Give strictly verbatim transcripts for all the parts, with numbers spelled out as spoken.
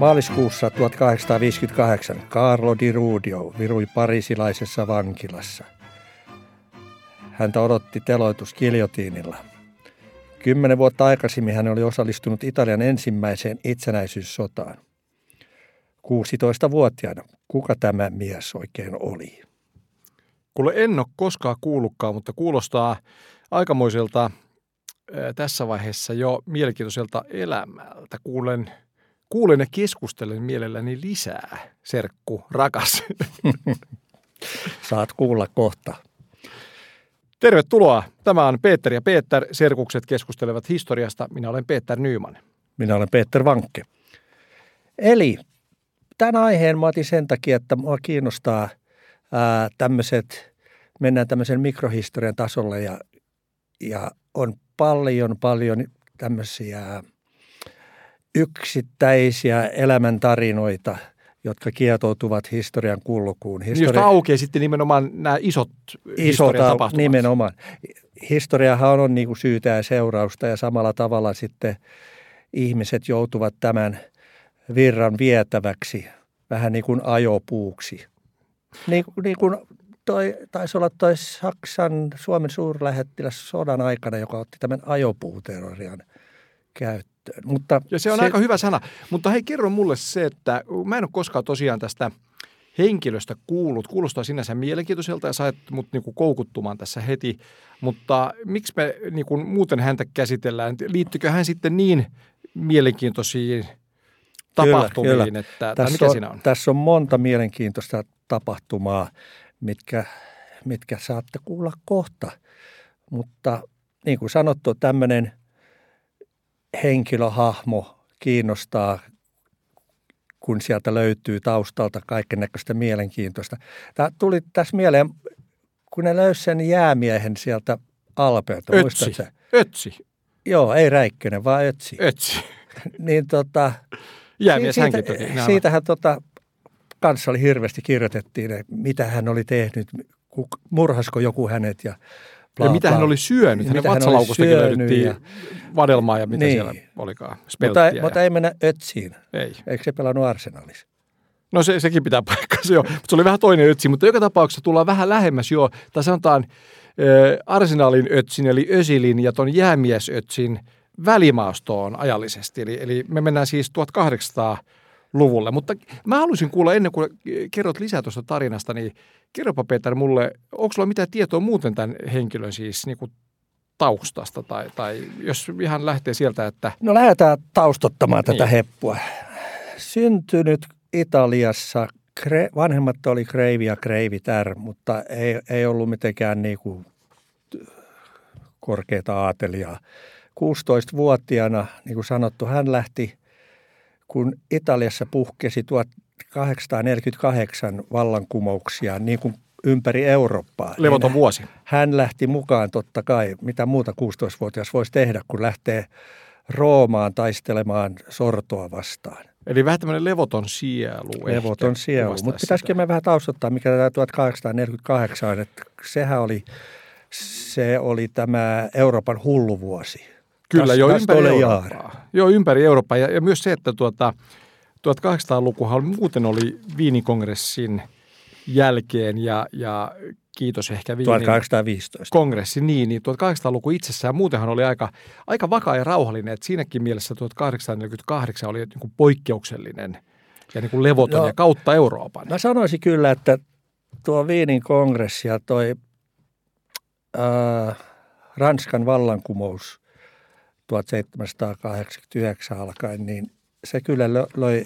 Maaliskuussa tuhatkahdeksansataaviisikymmentäkahdeksan Carlo Di Rudio virui parisilaisessa vankilassa. Häntä odotti teloitus giljotiinilla. Kymmenen vuotta aikaisemmin hän oli osallistunut Italian ensimmäiseen itsenäisyyssotaan. kuusitoistavuotiaana. Kuka tämä mies oikein oli? Kuule, en ole koskaan kuullutkaan, mutta kuulostaa aikamoiselta äh, tässä vaiheessa jo mielenkiintoiselta elämältä. Kuulen, kuulen ja keskustelen mielelläni lisää, serkku, rakas. Saat kuulla kohta. Tervetuloa. Tämä on Peter ja Peter. Serkukset keskustelevat historiasta. Minä olen Peter Nyman. Minä olen Peter Vankke. Eli tämän aiheen mä otin sen takia, että mua kiinnostaa ää, tämmöiset, mennään tämmöisen mikrohistorian tasolle ja, ja on paljon, paljon tämmöisiä yksittäisiä elämäntarinoita, jotka kietoutuvat historian kulkuun. Historia... Josta aukeaa sitten nimenomaan nämä isot historian tapahtumat. Nimenomaan. Historiahan on niin kuin syytä ja seurausta ja samalla tavalla sitten ihmiset joutuvat tämän virran vietäväksi vähän niin kuin ajopuuksi. Niin, niin kuin toi, taisi olla toi Saksan Suomen suurlähettiläs sodan aikana, joka otti tämän ajopuuteorian käyttöön. Mutta ja se on se... aika hyvä sana. Mutta hei, kerro mulle se, että mä en ole koskaan tosiaan tästä henkilöstä kuullut. Kuulostaa sinänsä mielenkiintoiselta ja sait mut niinku koukuttumaan tässä heti. Mutta miksi me niinku muuten häntä käsitellään? Liittyykö hän sitten niin mielenkiintoisiin tapahtumiin, kyllä, kyllä. että tässä mikä on, siinä on? Tässä on monta mielenkiintoista tapahtumaa, mitkä, mitkä saatte kuulla kohta. Mutta niin kuin sanottu, tämmöinen henkilöhahmo kiinnostaa, kun sieltä löytyy taustalta kaikennäköistä mielenkiintoista. Tämä tuli tässä mieleen, kun ne löysi sen jäämiehen sieltä Alpeelta. Ötsi. Ötsi. Joo, ei Räikkönen, vaan Ötsi. Ötsi. Niin tota... Jäämies siitä, hänkin toki. Siitähän tota, kanssa oli hirveästi kirjoitettiin, mitä hän oli tehnyt, murhasko joku hänet ja bla, ja mitä bla. hän oli syönyt. Hänen vatsalaukustakin löydettiin ja vadelmaa ja mitä niin. Siellä olikaan. Mutta, ja... mutta ei mennä Ötsiin. Ei. Eikö se pelannut Arsenalissa? No se, sekin pitää paikkansa jo. Mutta se oli vähän toinen Ötsi, mutta joka tapauksessa tullaan vähän lähemmäs jo. Tai sanotaan äh, Arsenalin Ötsin eli Özilin ja ton jäämies Ötsin välimaastoon ajallisesti. Eli, eli me mennään siis tuhatkahdeksansataaluvulle. Mutta mä haluaisin kuulla ennen kuin kerrot lisää tuosta tarinasta, niin kerropa Peter mulle, onko sulla mitään tietoa muuten tämän henkilön siis niin kuin taustasta? Tai, tai jos ihan lähtee sieltä, että... No lähdetään taustottamaan niin. Tätä heppua. Syntynyt Italiassa, vanhemmat oli Kreivi ja Kreivitär, mutta ei, ei ollut mitenkään niin kuin korkeata aatelijaa. kuusitoistavuotiaana, niin kuin sanottu, hän lähti, kun Italiassa puhkesi tuhatkahdeksansataaneljäkymmentäkahdeksan vallankumouksia niin kuin ympäri Eurooppaa. Levoton vuosi. Hän lähti mukaan totta kai, mitä muuta kuusitoistavuotias voisi tehdä, kun lähtee Roomaan taistelemaan sortoa vastaan. Eli vähän tämmöinen levoton sielu. Levoton sielu, mutta pitäisikö me vähän taustottaa, mikä tämä tuhatkahdeksansataaneljäkymmentäkahdeksan, että sehän oli, se oli tämä Euroopan hulluvuosi. Kyllä, jo ympäri Eurooppaa. Joo, ympäri Eurooppaa. Ja, ja myös se, että tuota, tuhatkahdeksansataalukuhan muuten oli Viinin kongressin jälkeen ja, ja kiitos ehkä Viinin tuhatkahdeksansataaviisitoista kongressi, niin, niin tuhatkahdeksansataaluku itsessään muutenhan oli aika, aika vakaa ja rauhallinen, että siinäkin mielessä tuhatkahdeksansataaneljäkymmentäkahdeksan oli niin kuin poikkeuksellinen ja niin kuin levoton no, ja kautta Euroopan. Mä sanoisin kyllä, että tuo Viinin kongressi ja toi ää, Ranskan vallankumous tuhatseitsemänsataakahdeksankymmentäyhdeksän alkaen, niin se kyllä loi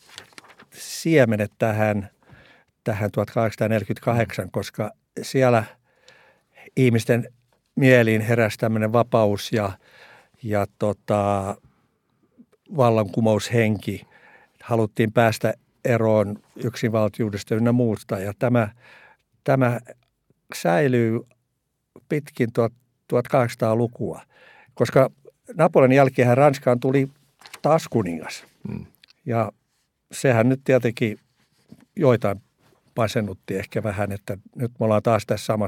siemenet tähän, tähän tuhatkahdeksansataaneljäkymmentäkahdeksan, koska siellä ihmisten mieliin heräsi tämmöinen vapaus ja, ja tota, vallankumoushenki. Haluttiin päästä eroon yksinvaltiudesta ynnä muusta ja tämä, tämä säilyy pitkin tuhatkahdeksansataalukua, koska Napoleonin jälkeen Ranskaan tuli taas kuningas. Hmm. Ja sehän nyt tietenkin joitain pasennutti ehkä vähän, että nyt me ollaan taas tässä samassa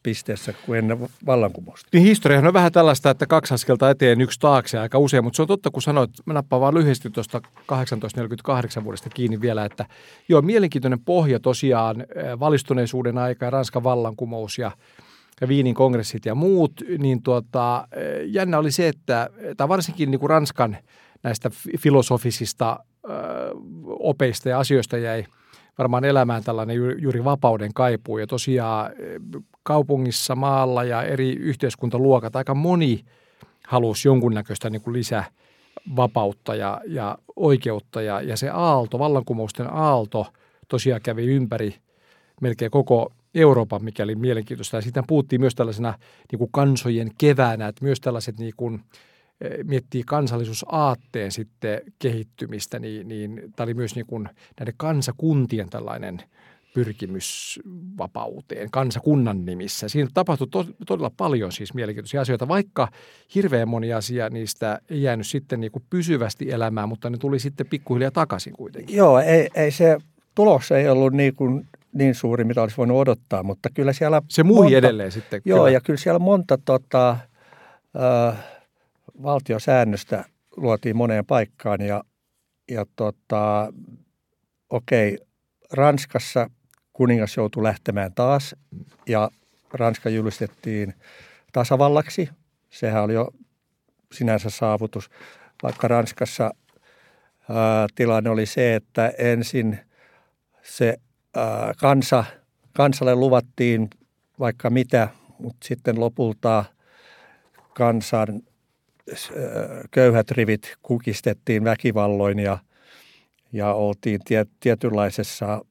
pisteessä kuin ennen vallankumousta. Niin historiahan on vähän tällaista, että kaksi askelta eteen, yksi taakse aika usein, mutta se on totta, kun sanoit, mä nappaan vaan lyhyesti tuosta tuhatkahdeksansataaneljäkymmentäkahdeksan vuodesta kiinni vielä, että joo, mielenkiintoinen pohja tosiaan valistuneisuuden aika ja Ranskan vallankumous ja ja Viinin kongressit ja muut, niin tuota, jännä oli se, että tai varsinkin niin kuin Ranskan näistä filosofisista ö, opeista ja asioista jäi varmaan elämään tällainen juuri vapauden kaipuu. Ja tosiaan kaupungissa, maalla ja eri yhteiskuntaluokat, aika moni halusi jonkunnäköistä niin kuin lisävapautta ja, ja oikeutta. Ja, ja se aalto, vallankumousten aalto tosiaan kävi ympäri melkein koko Euroopan, mikä oli mielenkiintoista. Ja siitä puhuttiin myös tällaisena niin kuin kansojen keväänä, että myös tällaiset niin kuin, miettii kansallisuusaatteen sitten kehittymistä, niin, niin tämä oli myös niin kuin näiden kansakuntien tällainen pyrkimys vapauteen kansakunnan nimissä. Siinä tapahtui to, todella paljon siis mielenkiintoisia asioita, vaikka hirveän moni asia niistä ei jäänyt sitten niin kuin pysyvästi elämään, mutta ne tuli sitten pikkuhiljaa takaisin kuitenkin. Joo, ei, ei se tulos ei ollut niin kuin niin suuri, mitä olisi voinut odottaa, mutta kyllä siellä... Se muihin monta, edelleen sitten. Joo, kyllä. Ja kyllä siellä monta tota, äh, valtiosäännöstä luotiin moneen paikkaan ja, ja tota, okei, Ranskassa kuningas joutui lähtemään taas ja Ranska julistettiin tasavallaksi. Sehän oli jo sinänsä saavutus, vaikka Ranskassa ää, tilanne oli se, että ensin se ää, kansa, kansalle luvattiin vaikka mitä, mutta sitten lopulta kansan ää, köyhät rivit kukistettiin väkivalloin ja, ja oltiin tie, tietynlaisessa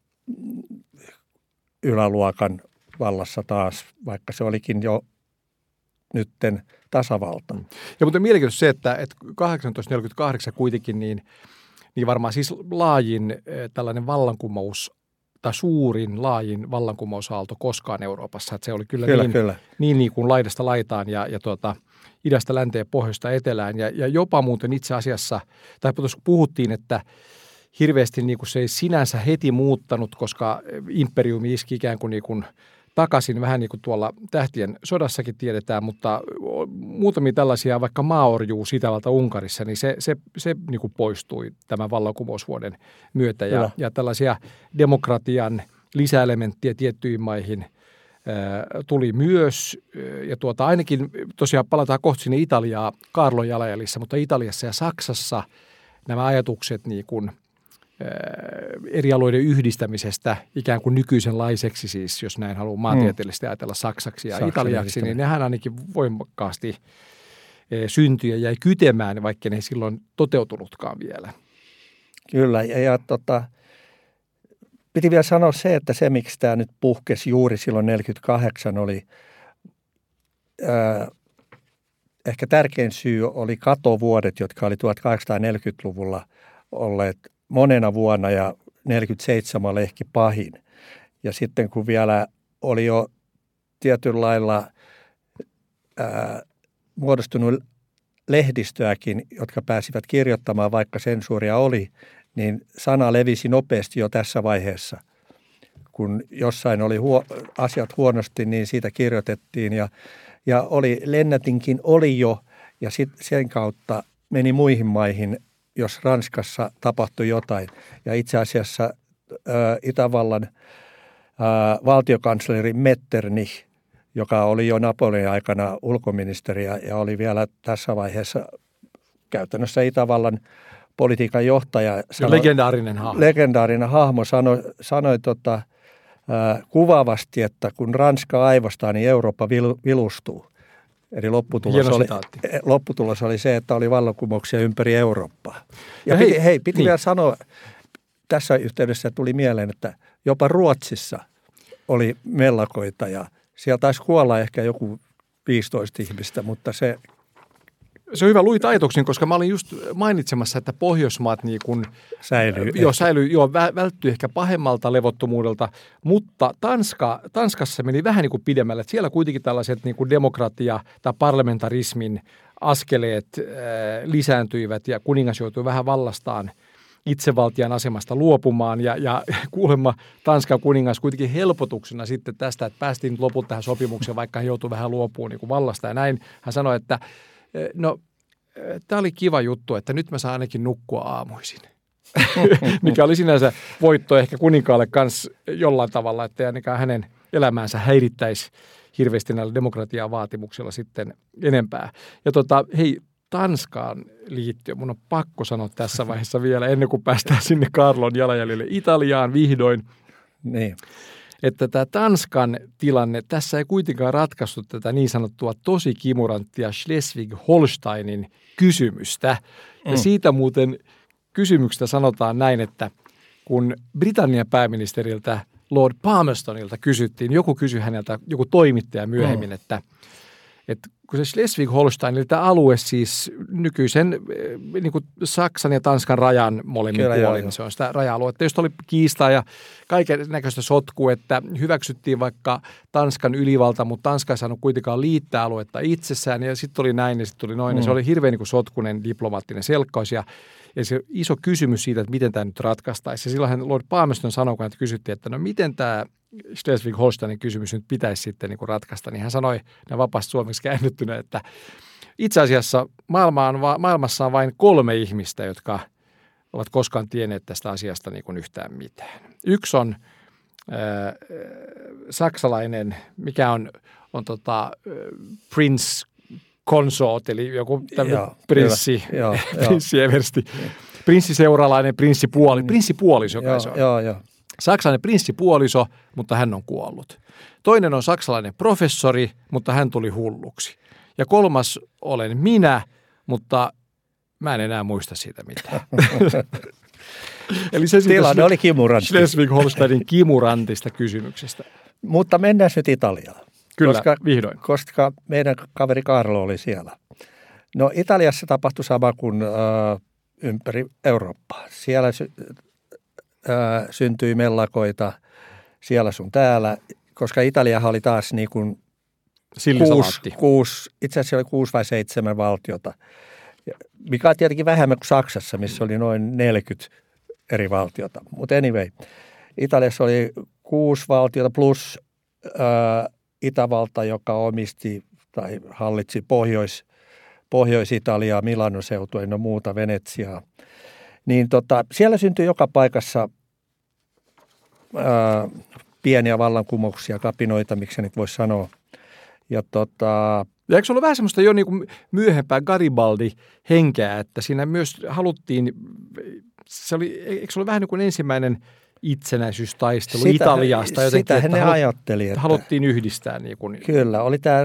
yläluokan vallassa taas, vaikka se olikin jo nytten tasavalta. Ja mutta mielenkiintoista se, että, että tuhatkahdeksansataaneljäkymmentäkahdeksan kuitenkin niin, niin varmaan siis laajin tällainen vallankumous tai suurin laajin vallankumousaalto koskaan Euroopassa. Että se oli kyllä, kyllä, niin, kyllä. niin, niin kuin laidasta laitaan ja, ja tuota, idästä länteen, pohjoista etelään. Ja, ja jopa muuten itse asiassa, tai puhuttiin, että hirveästi niin kuin se ei sinänsä heti muuttanut, koska imperiumi iski ikään kuin, niin kuin takaisin, vähän niin kuin tuolla Tähtien sodassakin tiedetään, mutta muutamia tällaisia, vaikka maaorjuus Itävalta Unkarissa, niin se, se, se niin kuin poistui tämän vallankumousvuoden myötä. Ja, ja tällaisia demokratian lisäelementtiä tiettyihin maihin ää, tuli myös. Ja tuota, ainakin tosiaan palataan kohta sinne Italiaa Kaarlon jalanjäljissä, mutta Italiassa ja Saksassa nämä ajatukset niin kuin eri alueiden yhdistämisestä ikään kuin nykyisenlaiseksi, siis jos näin haluaa maantieteellisesti ajatella saksaksi ja Saksan italiaksi, niin nehän ainakin voimakkaasti syntyi ja jäi kytemään, vaikka ne ei silloin toteutunutkaan vielä. Kyllä, ja, ja tota, piti vielä sanoa se, että se, miksi tämä nyt puhkesi juuri silloin neljäkymmentäkahdeksan, oli ää, ehkä tärkein syy oli katovuodet, jotka oli tuhatkahdeksansataaneljäkymmentäluvulla olleet monena vuonna ja neljäkymmentäseitsemän oli ehkä pahin. Ja sitten kun vielä oli jo tietyllä lailla ää, muodostunut lehdistöäkin, jotka pääsivät kirjoittamaan, vaikka sensuuria oli, niin sana levisi nopeasti jo tässä vaiheessa. Kun jossain oli huo, asiat huonosti, niin siitä kirjoitettiin ja, ja oli, Lennätinkin oli jo ja sit sen kautta meni muihin maihin, jos Ranskassa tapahtui jotain. Ja itse asiassa ä, Itävallan ä, valtiokansleri Metternich, joka oli jo Napoleonin aikana ulkoministeri ja oli vielä tässä vaiheessa käytännössä Itävallan politiikan johtaja. Sanoi, legendaarinen hahmo. Legendaarinen hahmo sanoi, sanoi tota, ä, kuvaavasti, että kun Ranska aivostaa, niin Eurooppa vil, vilustuu. Eli lopputulos oli, lopputulos oli se, että oli vallankumouksia ympäri Eurooppaa. Ja, ja hei, piti, hei, piti niin. vielä sanoa, tässä yhteydessä tuli mieleen, että jopa Ruotsissa oli mellakoita ja siellä taisi kuolla ehkä joku viisitoista ihmistä, mutta se... Se on hyvä, luit ajatuksen, koska mä olin just mainitsemassa, että Pohjoismaat niin kun, säilyy. Joo, säilyy, joo, välttyi ehkä pahemmalta levottomuudelta, mutta Tanska, Tanskassa meni vähän niin kuin pidemmälle. Että siellä kuitenkin tällaiset niin kuin demokratia- tai parlamentarismin askeleet äh, lisääntyivät ja kuningas joutui vähän vallastaan itsevaltian asemasta luopumaan ja, ja kuulemma Tanskan kuningas kuitenkin helpotuksena sitten tästä, että päästiin lopulta tähän sopimukseen, vaikka hän joutui vähän luopumaan niin kuin vallasta ja näin. Hän sanoi, että no tämä oli kiva juttu, että nyt mä saan ainakin nukkua aamuisin, mikä oli sinänsä voitto ehkä kuninkaalle kanssa jollain tavalla, että ainakaan hänen elämäänsä häirittäisi hirveästi näillä demokratian vaatimuksilla sitten enempää. Ja tota, hei, Tanskaan liittyen, mun on pakko sanoa tässä vaiheessa vielä, ennen kuin päästään sinne Kaarlon jalanjäljelle Italiaan vihdoin, niin. että tämä Tanskan tilanne, tässä ei kuitenkaan ratkaistu tätä niin sanottua tosi kimuranttia Schleswig-Holsteinin kysymystä. Ja mm. siitä muuten kysymyksestä sanotaan näin, että kun Britannian pääministeriltä Lord Palmerstonilta kysyttiin, joku kysyi häneltä, joku toimittaja myöhemmin, mm. että että kun se Schleswig-Holstein, eli tämä alue siis nykyisen niin kuin Saksan ja Tanskan rajan molemmin Kyllä, puolin, joo, se on sitä raja-aluetta, josta oli kiistaa ja kaiken näköistä sotkua, että hyväksyttiin vaikka Tanskan ylivalta, mutta Tanska ei saanut kuitenkaan liittää aluetta itsessään ja sitten oli näin ja sitten tuli noin. Mm. Se oli hirveän niin kuin sotkunen diplomaattinen selkkaus ja, ja se iso kysymys siitä, että miten tämä nyt ratkaistaisi. Ja silloin Lord Palmerston sanoi, kun kysyttiin, että no miten tämä Schleswig-Holsteinin kysymys nyt pitäisi sitten niin kuin ratkaista, niin hän sanoi, nämä vapaasti suomeksi käännettynä, että itse asiassa maailma on va- maailmassa on vain kolme ihmistä, jotka ovat koskaan tienneet tästä asiasta niin kuin yhtään mitään. Yksi on äh, saksalainen, mikä on, on tota, Prince Consort, eli joku tämmöinen prinssi, joo, prinssieversti, prinssiseuralainen, prinssipuoli, prinssipuoliso, joka se on. Joo, joo. Saksalainen prinssipuoliso, mutta hän on kuollut. Toinen on saksalainen professori, mutta hän tuli hulluksi. Ja kolmas olen minä, mutta mä en enää muista siitä mitään. Eli se tilanne oli kimurantti. Schleswig-Holsteinin kimurantista kysymyksestä. Mutta mennään nyt Italiaan. Kyllä, koska, vihdoin. Koska meidän kaveri Kaarlo oli siellä. No Italiassa tapahtui sama kuin äh, ympäri Eurooppaa. Siellä sy- äh, syntyi mellakoita siellä sun täällä, koska Italiahan oli taas niin kuin kuusi, kuusi, itse asiassa oli kuusi vai seitsemän valtiota, mikä on tietenkin vähemmän kuin Saksassa, missä oli noin neljäkymmentä eri valtiota. Mutta anyway, Italiassa oli kuusi valtiota plus äh, Itävalta, joka omisti tai hallitsi Pohjois, Pohjois-Italiaa, Milanon seutua ja muuta, Venetsiaa. Niin tota, siellä syntyi joka paikassa ää, pieniä vallankumouksia, kapinoita, miksi nyt voisi sanoa. Ja, tota, ja eikö se ollut vähän semmoista jo niin kuin myöhempää Garibaldi-henkeä, että siinä myös haluttiin, se oli, eikö se ollut vähän niin kuin ensimmäinen itsenäisyystaistelu sitä, Italiasta jotenkin, sitä että, halut, ajatteli, että haluttiin yhdistää. Niin kuin. Kyllä, oli tämä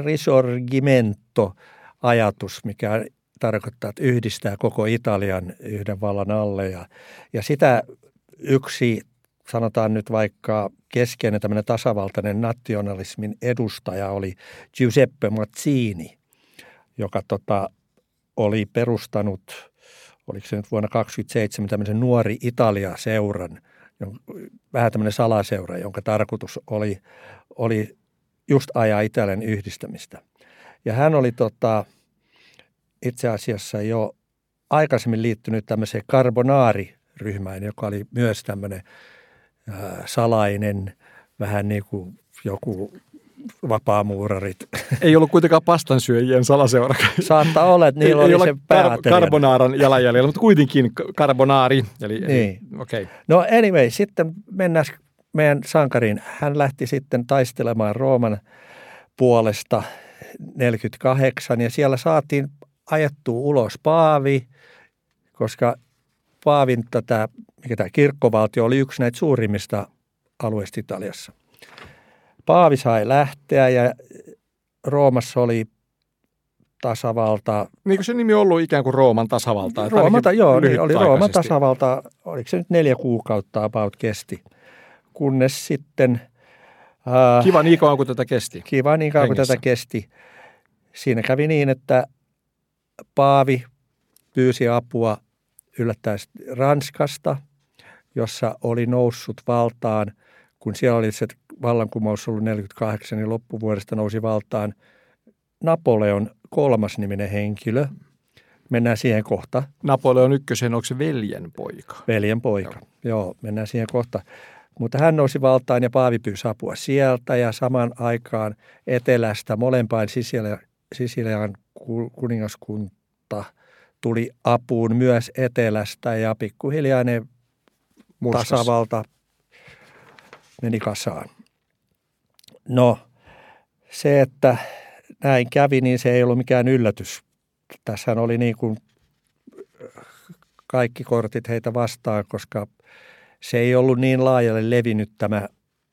risorgimento-ajatus, mikä tarkoittaa, että yhdistää koko Italian yhden vallan alle. Ja, ja sitä yksi, sanotaan nyt vaikka keskeinen tämmöinen tasavaltainen nationalismin edustaja oli Giuseppe Mazzini, joka tota, oli perustanut, oliko se nyt vuonna tuhatyhdeksänsataakaksikymmentäseitsemän, tämmöisen Nuori Italia-seuran, vähän tämmöinen salaseura, jonka tarkoitus oli, oli just ajaa Italian yhdistämistä. Ja hän oli tota, itse asiassa jo aikaisemmin liittynyt tämmöiseen Carbonari-ryhmään, joka oli myös tämmöinen äh, salainen, vähän niin kuin joku vapaamuurarit. Ei ollut kuitenkaan pastansyöjien salaseura. Saattaa olla, että niillä ei, oli se päätelijä. Carbonaaran jalanjäljellä, mutta kuitenkin Carbonari. Eli, niin. eli, okay. No anyway, sitten mennään meidän sankariin. Hän lähti sitten taistelemaan Rooman puolesta neljäkymmentäkahdeksan ja siellä saatiin ajettua ulos paavi, koska paavin tätä, mikä tämä kirkkovaltio oli yksi näitä suurimmista alueista Italiassa. Paavi sai lähteä ja Roomassa oli tasavalta. Niin kuin se nimi on ollut ikään kuin Rooman tasavalta? Rooman, joo, niin oli Rooman tasavalta, oliko se nyt neljä kuukautta about kesti, kunnes sitten. Äh, kiva niin kauan kuin tätä kesti. Kiva niin kauan kuin tätä kesti. Siinä kävi niin, että paavi pyysi apua yllättäen Ranskasta, jossa oli noussut valtaan, kun siellä oli se vallankumous ollut neljäkymmentäkahdeksan, niin loppuvuodesta nousi valtaan Napoleon kolmas niminen henkilö, Mennään siihen kohta. Napoleon ykkösen, onko se veljen poika? Veljen poika, joo, joo mennään siihen kohta. Mutta hän nousi valtaan ja paavi pyysi apua sieltä ja saman aikaan etelästä molempain Sisilia, Sisilian kuningaskunta tuli apuun myös etelästä ja pikkuhiljaa ne Murskas. Tasavalta meni kasaan. No se, että näin kävi, niin se ei ollut mikään yllätys. Tässähän oli niin kuin kaikki kortit heitä vastaan, koska se ei ollut niin laajalle levinnyt tämä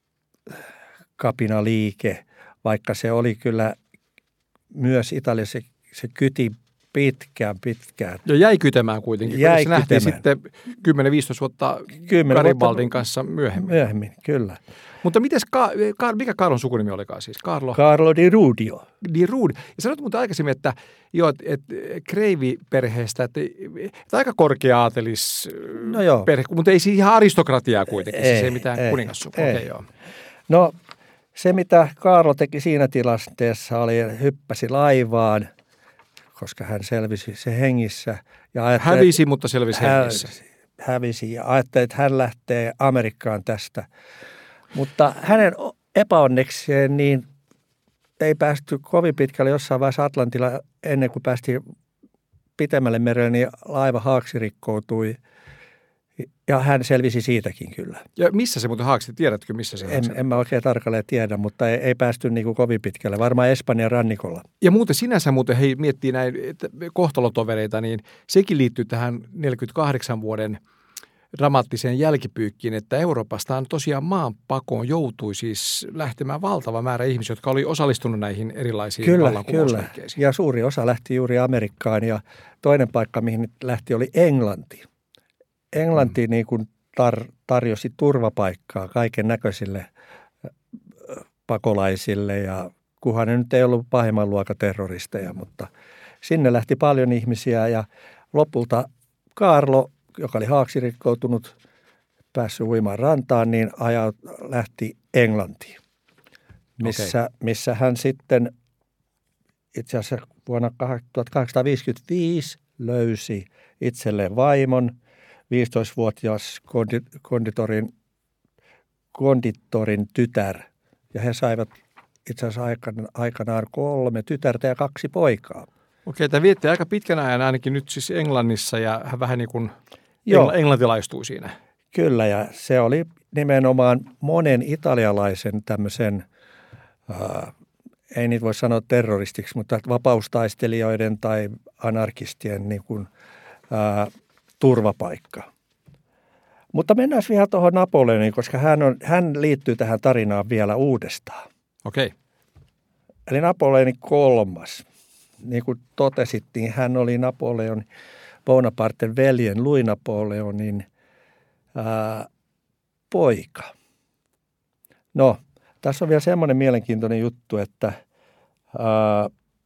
kapinaliike, vaikka se oli kyllä myös Italiassa, se, se kyti pitkään, pitkään. Ja jäi kytemään kuitenkin, jäi se nähtiin sitten kymmenen viisitoista vuotta Garibaldin kanssa myöhemmin. Myöhemmin, kyllä. Mutta mites, Ka- Ka- mikä Karlon sukunimi olikaan siis? Carlo, Carlo di Rudio. Di Rudio. Ja sanoit muuten aikaisemmin, että, jo, että, että Kreivi-perheestä, että, että aika korkea aatelis no joo. perhe, mutta ei siinä ihan aristokratiaa kuitenkin, ei, siis ei mitään ei, kuningassukua. Ei. Okay, joo. No se, mitä Carlo teki siinä tilanteessa, oli hyppäsi laivaan, koska hän selvisi se hengissä. Ja hävisi, mutta selvisi hengissä. Hävisi ja ajatteli, että hän lähtee Amerikkaan tästä. Mutta hänen epäonnekseen niin ei päästy kovin pitkälle jossain vaiheessa Atlantilla ennen kuin päästiin pitemmälle merelle, niin laiva haaksi rikkoutui ja hän selvisi siitäkin kyllä. Ja missä se muuten haaksi? Tiedätkö missä se en, en mä oikein tarkalleen tiedä, mutta ei, ei päästy niin kuin kovin pitkälle, varmaan Espanjan rannikolla. Ja muuten sinänsä muuten, hei miettii näin että kohtalotovereita, niin sekin liittyy tähän neljänkymmenenkahdeksan vuoden dramaattiseen jälkipyykkiin, että Euroopastaan tosiaan maanpakoon joutui siis lähtemään valtava määrä ihmisiä, jotka oli osallistunut näihin erilaisiin kyllä, vallankumousliikkeisiin. Kyllä, ja suuri osa lähti juuri Amerikkaan ja toinen paikka, mihin lähti, oli Englanti. Englanti mm. niin kuin tar- tarjosi turvapaikkaa kaiken näköisille pakolaisille ja kunhan ne nyt ei ollut pahimman luokan terroristeja, mutta sinne lähti paljon ihmisiä ja lopulta Carlo, joka oli haaksi rikkoutunut, päässyt uimaan rantaan, niin ajaut, lähti Englantiin, missä, okay. missä hän sitten itse asiassa vuonna tuhatkahdeksansataaviisikymmentäviisi löysi itselleen vaimon, viisitoistavuotias konditorin, konditorin tytär, ja he saivat itse asiassa aikanaan kolme tytärtä ja kaksi poikaa. Okei, tämä vietti aika pitkän ajan ainakin nyt siis Englannissa ja hän vähän niin kuin Joo. englantilaistui siinä. Kyllä, ja se oli nimenomaan monen italialaisen tämmöisen, äh, ei niitä voi sanoa terroristiksi, mutta vapaustaistelijoiden tai anarkistien niin kuin, äh, turvapaikka. Mutta mennään vielä tuohon Napoleoniin, koska hän, on, hän liittyy tähän tarinaan vielä uudestaan. Okei. Eli Napoleoni kolmas. Niin kuin totesit, niin hän oli Napoleon Bonaparten veljen Louis Napoleonin ää, poika. No, tässä on vielä semmoinen mielenkiintoinen juttu, että ää,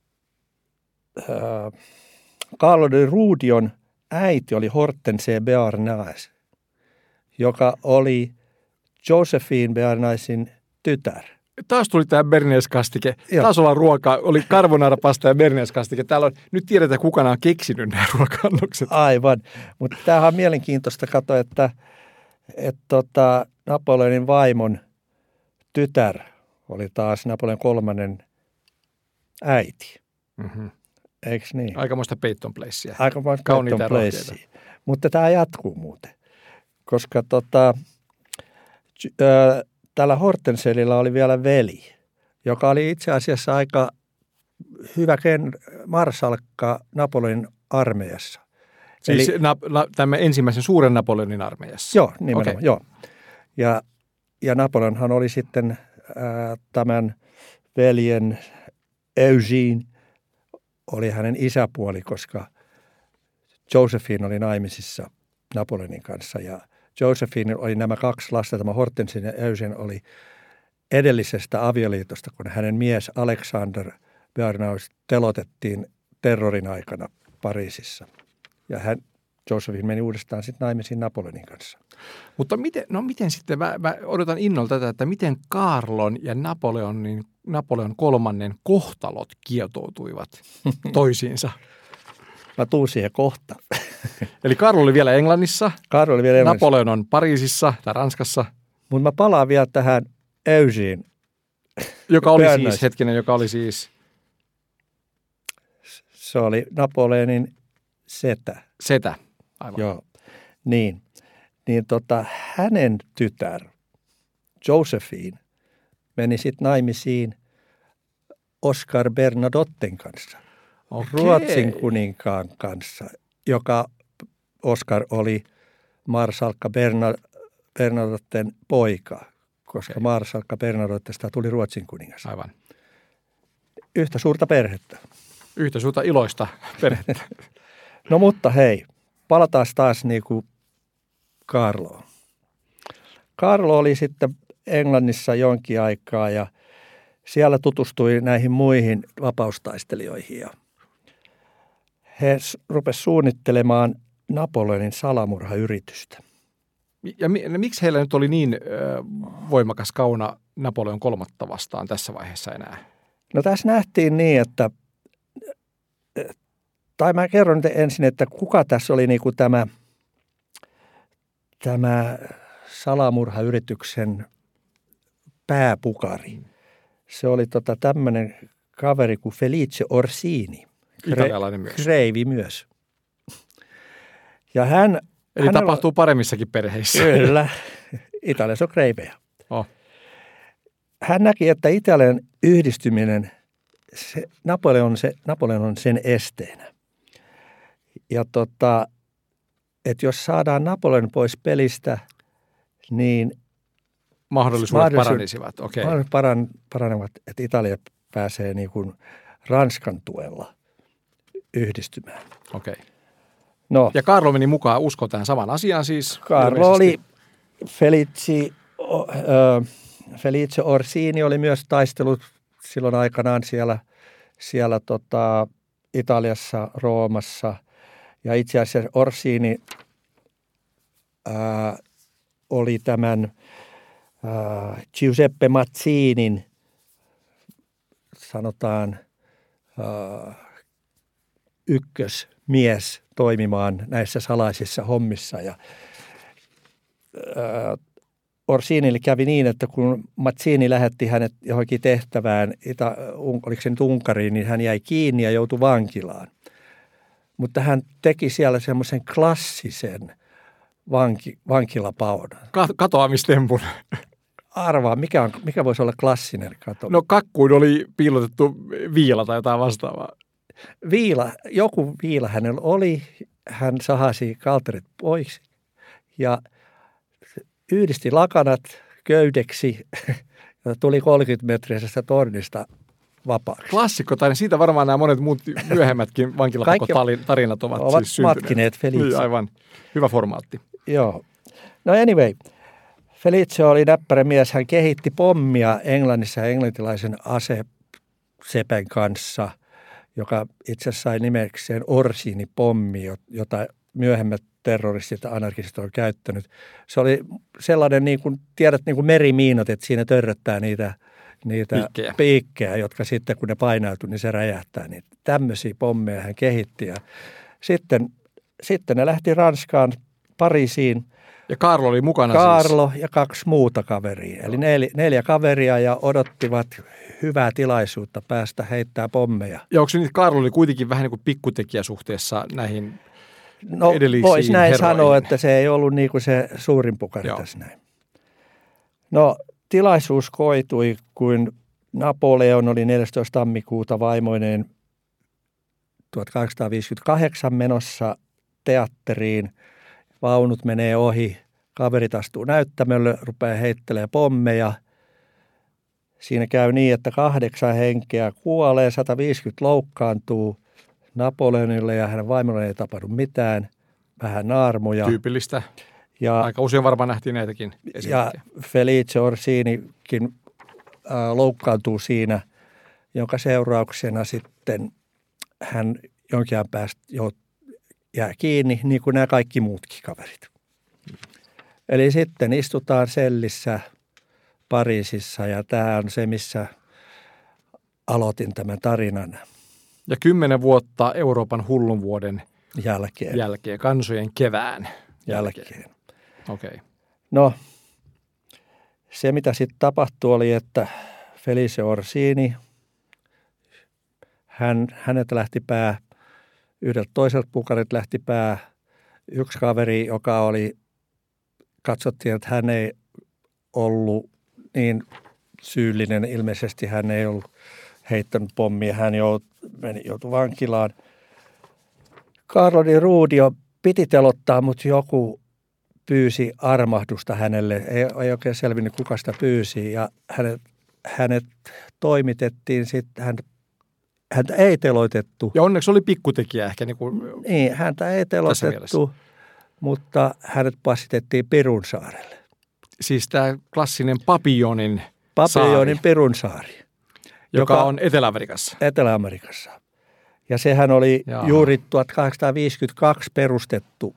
ää, Carlo de Rudion äiti oli Hortense Beauharnais, joka oli Josephine Beauharnaisin tytär. Taas tuli tämä Bernays-kastike. Taas ollaan ruokaa. Oli carbonara-pasta ja Bernays-kastike. Täällä on, nyt tiedetään, kuka on keksinyt nämä ruoka-annokset. Aivan. Mutta tämähän on mielenkiintoista katsoa, että, että tota, Napoleonin vaimon tytär oli taas Napoleon kolmannen äiti. Mm-hmm. Eikö niin? Aikamoista Peyton Placea. Aikamoista Peyton Placea. Mutta tämä jatkuu muuten, koska tota, äh, tällä Hortenselilla oli vielä veli, joka oli itse asiassa aika hyvä ken marsalkka Napoleonin armeijassa. Siis Eli, na, na, tämän ensimmäisen suuren Napoleonin armeijassa? Joo, nimenomaan, okay. joo. Ja, ja Napoleonhan oli sitten ää, tämän veljen Eugene, oli hänen isäpuoli, koska Josephine oli naimisissa Napoleonin kanssa ja Josephine oli nämä kaksi lasta, tämä Hortense ja Eugene oli edellisestä avioliitosta, kun hänen mies Alexander Beauharnais telotettiin terrorin aikana Pariisissa. Ja hän, Josephine meni uudestaan sitten naimisiin Napoleonin kanssa. Mutta miten, no miten sitten, mä, mä odotan innolla tätä, että miten Carlon ja Napoleonin, Napoleon kolmannen kohtalot kietoutuivat toisiinsa? Mä tuun siihen kohta. Eli Karlo oli vielä Englannissa. Karlo oli vielä Englannissa. Napoleon on Pariisissa tai Ranskassa. Mutta mä palaan vielä tähän Eugene. Joka oli Bernais. siis, hetkinen, joka oli siis... Se oli Napoleonin setä. Setä, aivan. Joo, niin. Niin tota, hänen tytär, Josephine, meni sitten naimisiin Oscar Bernadotten kanssa, Okei. Ruotsin kuninkaan kanssa, joka Oscar oli Marsalkka Berna- Bernadotten poika, koska Okei. Marsalkka Bernadottesta tuli Ruotsin kuningas. Aivan. Yhtä suurta perhettä. Yhtä suurta iloista perhettä. No mutta hei, palataan taas niin kuin Karloon. Karlo oli sitten Englannissa jonkin aikaa ja siellä tutustui näihin muihin vapaustaistelijoihin. Ja he rupesivat suunnittelemaan Napoleonin salamurhayritystä. Ja mi- no, miksi heillä nyt oli niin ö, voimakas kauna Napoleon kolmatta vastaan tässä vaiheessa enää? No tässä nähtiin niin, että, tai mä kerron nyt ensin, että kuka tässä oli niin kuin tämä, tämä salamurhayrityksen pääpukari. Se oli tota tämmöinen kaveri kuin Felice Orsini. Italialainen myös. Kreivi myös. Ja hän... Eli hänellä, tapahtuu paremmissakin perheissä. Kyllä. Italiassa on kreivejä. Oh. Hän näki, että Italian yhdistyminen, se, Napoleon, se, Napoleon on sen esteenä. Ja tota, että jos saadaan Napoleon pois pelistä, niin Mahdollisuudet, Mahdollisuudet- paranisivat. Okei. okay. paran, paranevat, että Italia pääsee niin kuin Ranskan tuella yhdistymään. Okei. No, Ja Karlo meni mukaan usko tähän samaan asiaan siis. Karlo oli ilmeisesti. Felici, o, ö, Felice Orsini oli myös taistellut silloin aikanaan siellä, siellä tota, Italiassa, Roomassa. Ja itse asiassa Orsini ää, oli tämän ää, Giuseppe Mazzinin, sanotaan, ää, ykkösmies toimimaan näissä salaisissa hommissa. Ja ää, Orsinille kävi niin, että kun Mazzini lähetti hänet johonkin tehtävään, ita, un, oliko se nyt Unkariin, niin hän jäi kiinni ja joutui vankilaan. Mutta hän teki siellä semmoisen klassisen vanki, vankilapaon. Ka- katoamistempun. Arvaa, mikä, on, mikä voisi olla klassinen kato? No kakkuun oli piilotettu viila tai jotain vastaavaa. Viila, joku viila hänellä oli, hän sahasi kalterit pois ja yhdisti lakanat köydeksi ja tuli kolmekymmentämetrisestä tornista vapaaksi. Klassikko, tai siitä varmaan nämä monet muut myöhemmätkin vankilapakotarinat ovat, ovat siis syntyneet. matkineet Felice. Niin, aivan. Hyvä formaatti. Joo. No anyway, Felice oli näppärä mies. Hän kehitti pommia Englannissa englantilaisen asesepän kanssa, joka itse asiassa sai nimekseen Orsini-pommi, jota myöhemmät terroristit ja anarkistit on käyttänyt. Se oli sellainen, niin kuin, tiedät, niin kuin merimiinat, että siinä törröttää niitä, niitä piikkejä. piikkejä, jotka sitten kun ne painautuu, niin se räjähtää. Niin tämmöisiä pommeja hän kehitti. Ja sitten, sitten ne lähti Ranskaan, Pariisiin. Ja Karlo oli mukana Karlo siis. ja kaksi muuta kaveria. Eli neljä, neljä kaveria ja odottivat hyvää tilaisuutta päästä heittää pommeja. Ja onko se niin, että Karlo oli kuitenkin vähän niin kuin pikkutekijä suhteessa näihin No edellisiin voisi näin herroihin? sanoa, että se ei ollut niin kuin se suurin pukari Joo. tässä näin. No tilaisuus koitui, kun Napoleon oli neljästoista tammikuuta vaimoineen tuhatkahdeksansataaviisikymmentäkahdeksan menossa teatteriin. Vaunut menee ohi, kaverit astuu näyttämölle, rupeaa heittelemään pommeja. Siinä käy niin, että kahdeksan henkeä kuolee, sata viisikymmentä loukkaantuu. Napoleonille ja hänen vaimolle ei tapahdu mitään, vähän naarmuja. Tyypillistä. Ja, Aika usein varmaan nähtiin näitäkin ja esimerkkejä. Felice Orsinikin äh, loukkaantuu siinä, jonka seurauksena sitten hän jonkin ajan päästä jo jää kiinni, niin kuin nämä kaikki muutkin kaverit. Eli sitten istutaan sellissä Pariisissa ja tämä on se, missä aloitin tämän tarinan. Ja kymmenen vuotta Euroopan hullun vuoden jälkeen. jälkeen, kansojen kevään jälkeen. jälkeen. Okei. Okay. No, se mitä sitten tapahtui oli, että Felice Orsini, hän, hänet lähti pää, yhdeltä toiselta pukarit lähti pää. Yksi kaveri, joka oli, katsottiin, että hän ei ollut niin syyllinen, ilmeisesti hän ei ollut heittänyt pommia, hän joutui, meni, joutui vankilaan. Carlo Di Rudio piti telottaa, mutta joku pyysi armahdusta hänelle. Ei, ei oikein selvinnyt, kuka sitä pyysi. Ja hänet, hänet toimitettiin sitten, hän, häntä ei teloitettu. Ja onneksi oli pikkutekijä ehkä. Niin, kuin niin häntä ei teloitettu, mutta hänet passitettiin Pirunsaarelle. Siis tämä klassinen Papillonin Papillonin saari, Pirunsaari. joka, joka on Etelä-Amerikassa. Etelä-Amerikassa. Ja sehän oli Jaa. juuri tuhatkahdeksansataaviisikymmentäkaksi perustettu,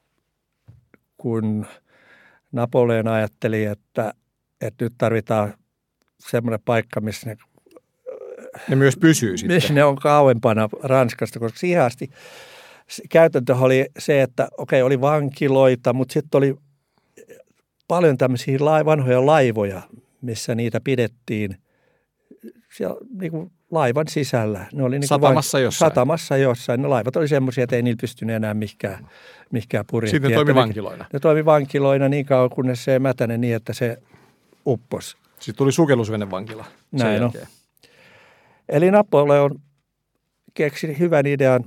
kun Napoleon ajatteli, että, että nyt tarvitaan semmoinen paikka, missä ne, ne myös pysyy sitten. Missä ne on kauempana Ranskasta, koska siihen asti käytäntö oli se, että okei, oli vankiloita, mutta sitten oli paljon tämmöisiä vanhoja laivoja, missä niitä pidettiin siellä niin kuin laivan sisällä. Ne oli niin satamassa vain, jossain. Satamassa jossain. Ne laivat oli semmoisia, että ei niillä pystynyt enää mihinkään, mihinkään purjehtia. Sitten ne toimi vankiloina. Ne, ne toimi vankiloina niin kauan, kunnes se mätäne niin, että se upposi. Sitten tuli sukellusvenevankila sen Näin jälkeen. On. Eli Napoleon keksi hyvän idean.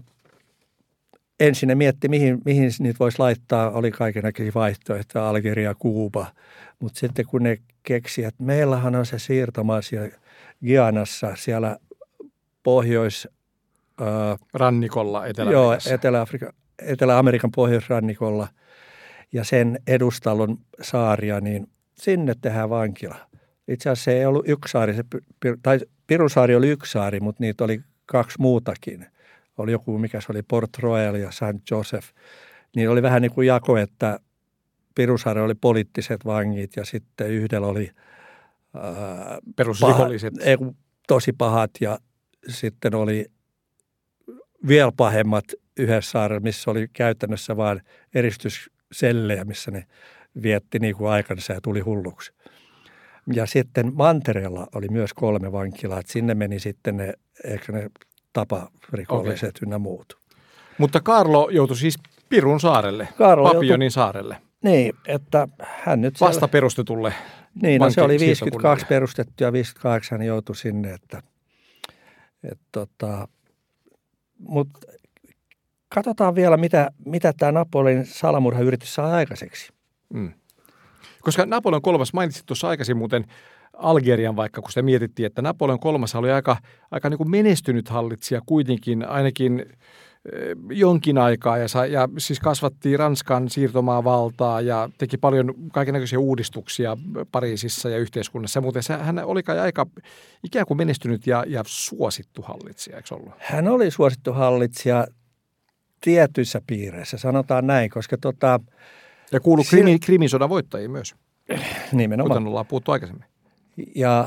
Ensin ne mietti, mihin, mihin niitä voisi laittaa. Oli kaikennäköisiä vaihtoehtoja, Algeria, Kuuba. Mutta sitten kun ne keksi, että meillähän on se siirtomaa siellä Guyanassa, siellä pohjois... Ää, rannikolla Etelä-Amerikassa. Joo, Etelä-Afrika, Etelä-Amerikan pohjoisrannikolla ja sen edustalon saaria, niin sinne tehdään vankila. Itse asiassa se ei ollut yksi saari, se, tai Pirunsaari oli yksi saari, mutta niitä oli kaksi muutakin. Oli joku, mikä se oli, Port Royal ja Saint Joseph. Niin oli vähän niin kuin jako, että Pirunsaari oli poliittiset vangit ja sitten yhdellä oli ää, perusrikolliset. Paha, ei, tosi pahat ja sitten oli vielä pahemmat yhdessä saarella, missä oli käytännössä vain eristyssellejä, missä ne vietti niin kuin aikansa ja tuli hulluksi. Ja sitten Mantereella oli myös kolme vankilaa, että sinne meni sitten ne, eikö ne taparikolliset okay. ynnä muut. Mutta Carlo joutui siis Pirun saarelle, Papillonin joutui, saarelle. Niin, että hän nyt... Vasta siellä, perustetulle. Niin, no se oli viisikymmentäkaksi perustettu ja viisikymmentäkahdeksan joutui sinne, että... että tota, mutta katsotaan vielä, mitä, mitä tämä Napoleonin salamurhayritys saa aikaiseksi. Mm. Koska Napoleon kolmas, mainitsit tuossa aikaisin muuten Algerian vaikka, kun sitä mietittiin, että Napoleon kolmas oli aika, aika niin kuin menestynyt hallitsija kuitenkin, ainakin jonkin aikaa ja, sa, ja siis kasvatti Ranskan siirtomaavaltaa ja teki paljon kaikennäköisiä uudistuksia Pariisissa ja yhteiskunnassa. Muuten hän oli kai aika ikään kuin menestynyt ja, ja suosittu hallitsija, eikö ollut? Hän oli suosittu hallitsija tietyissä piireissä, sanotaan näin, koska tota... Ja kuului krimi, si- krimisodan voittajiin myös. Nimenomaan. Kuten ollaan puhuttu aikaisemmin. Ja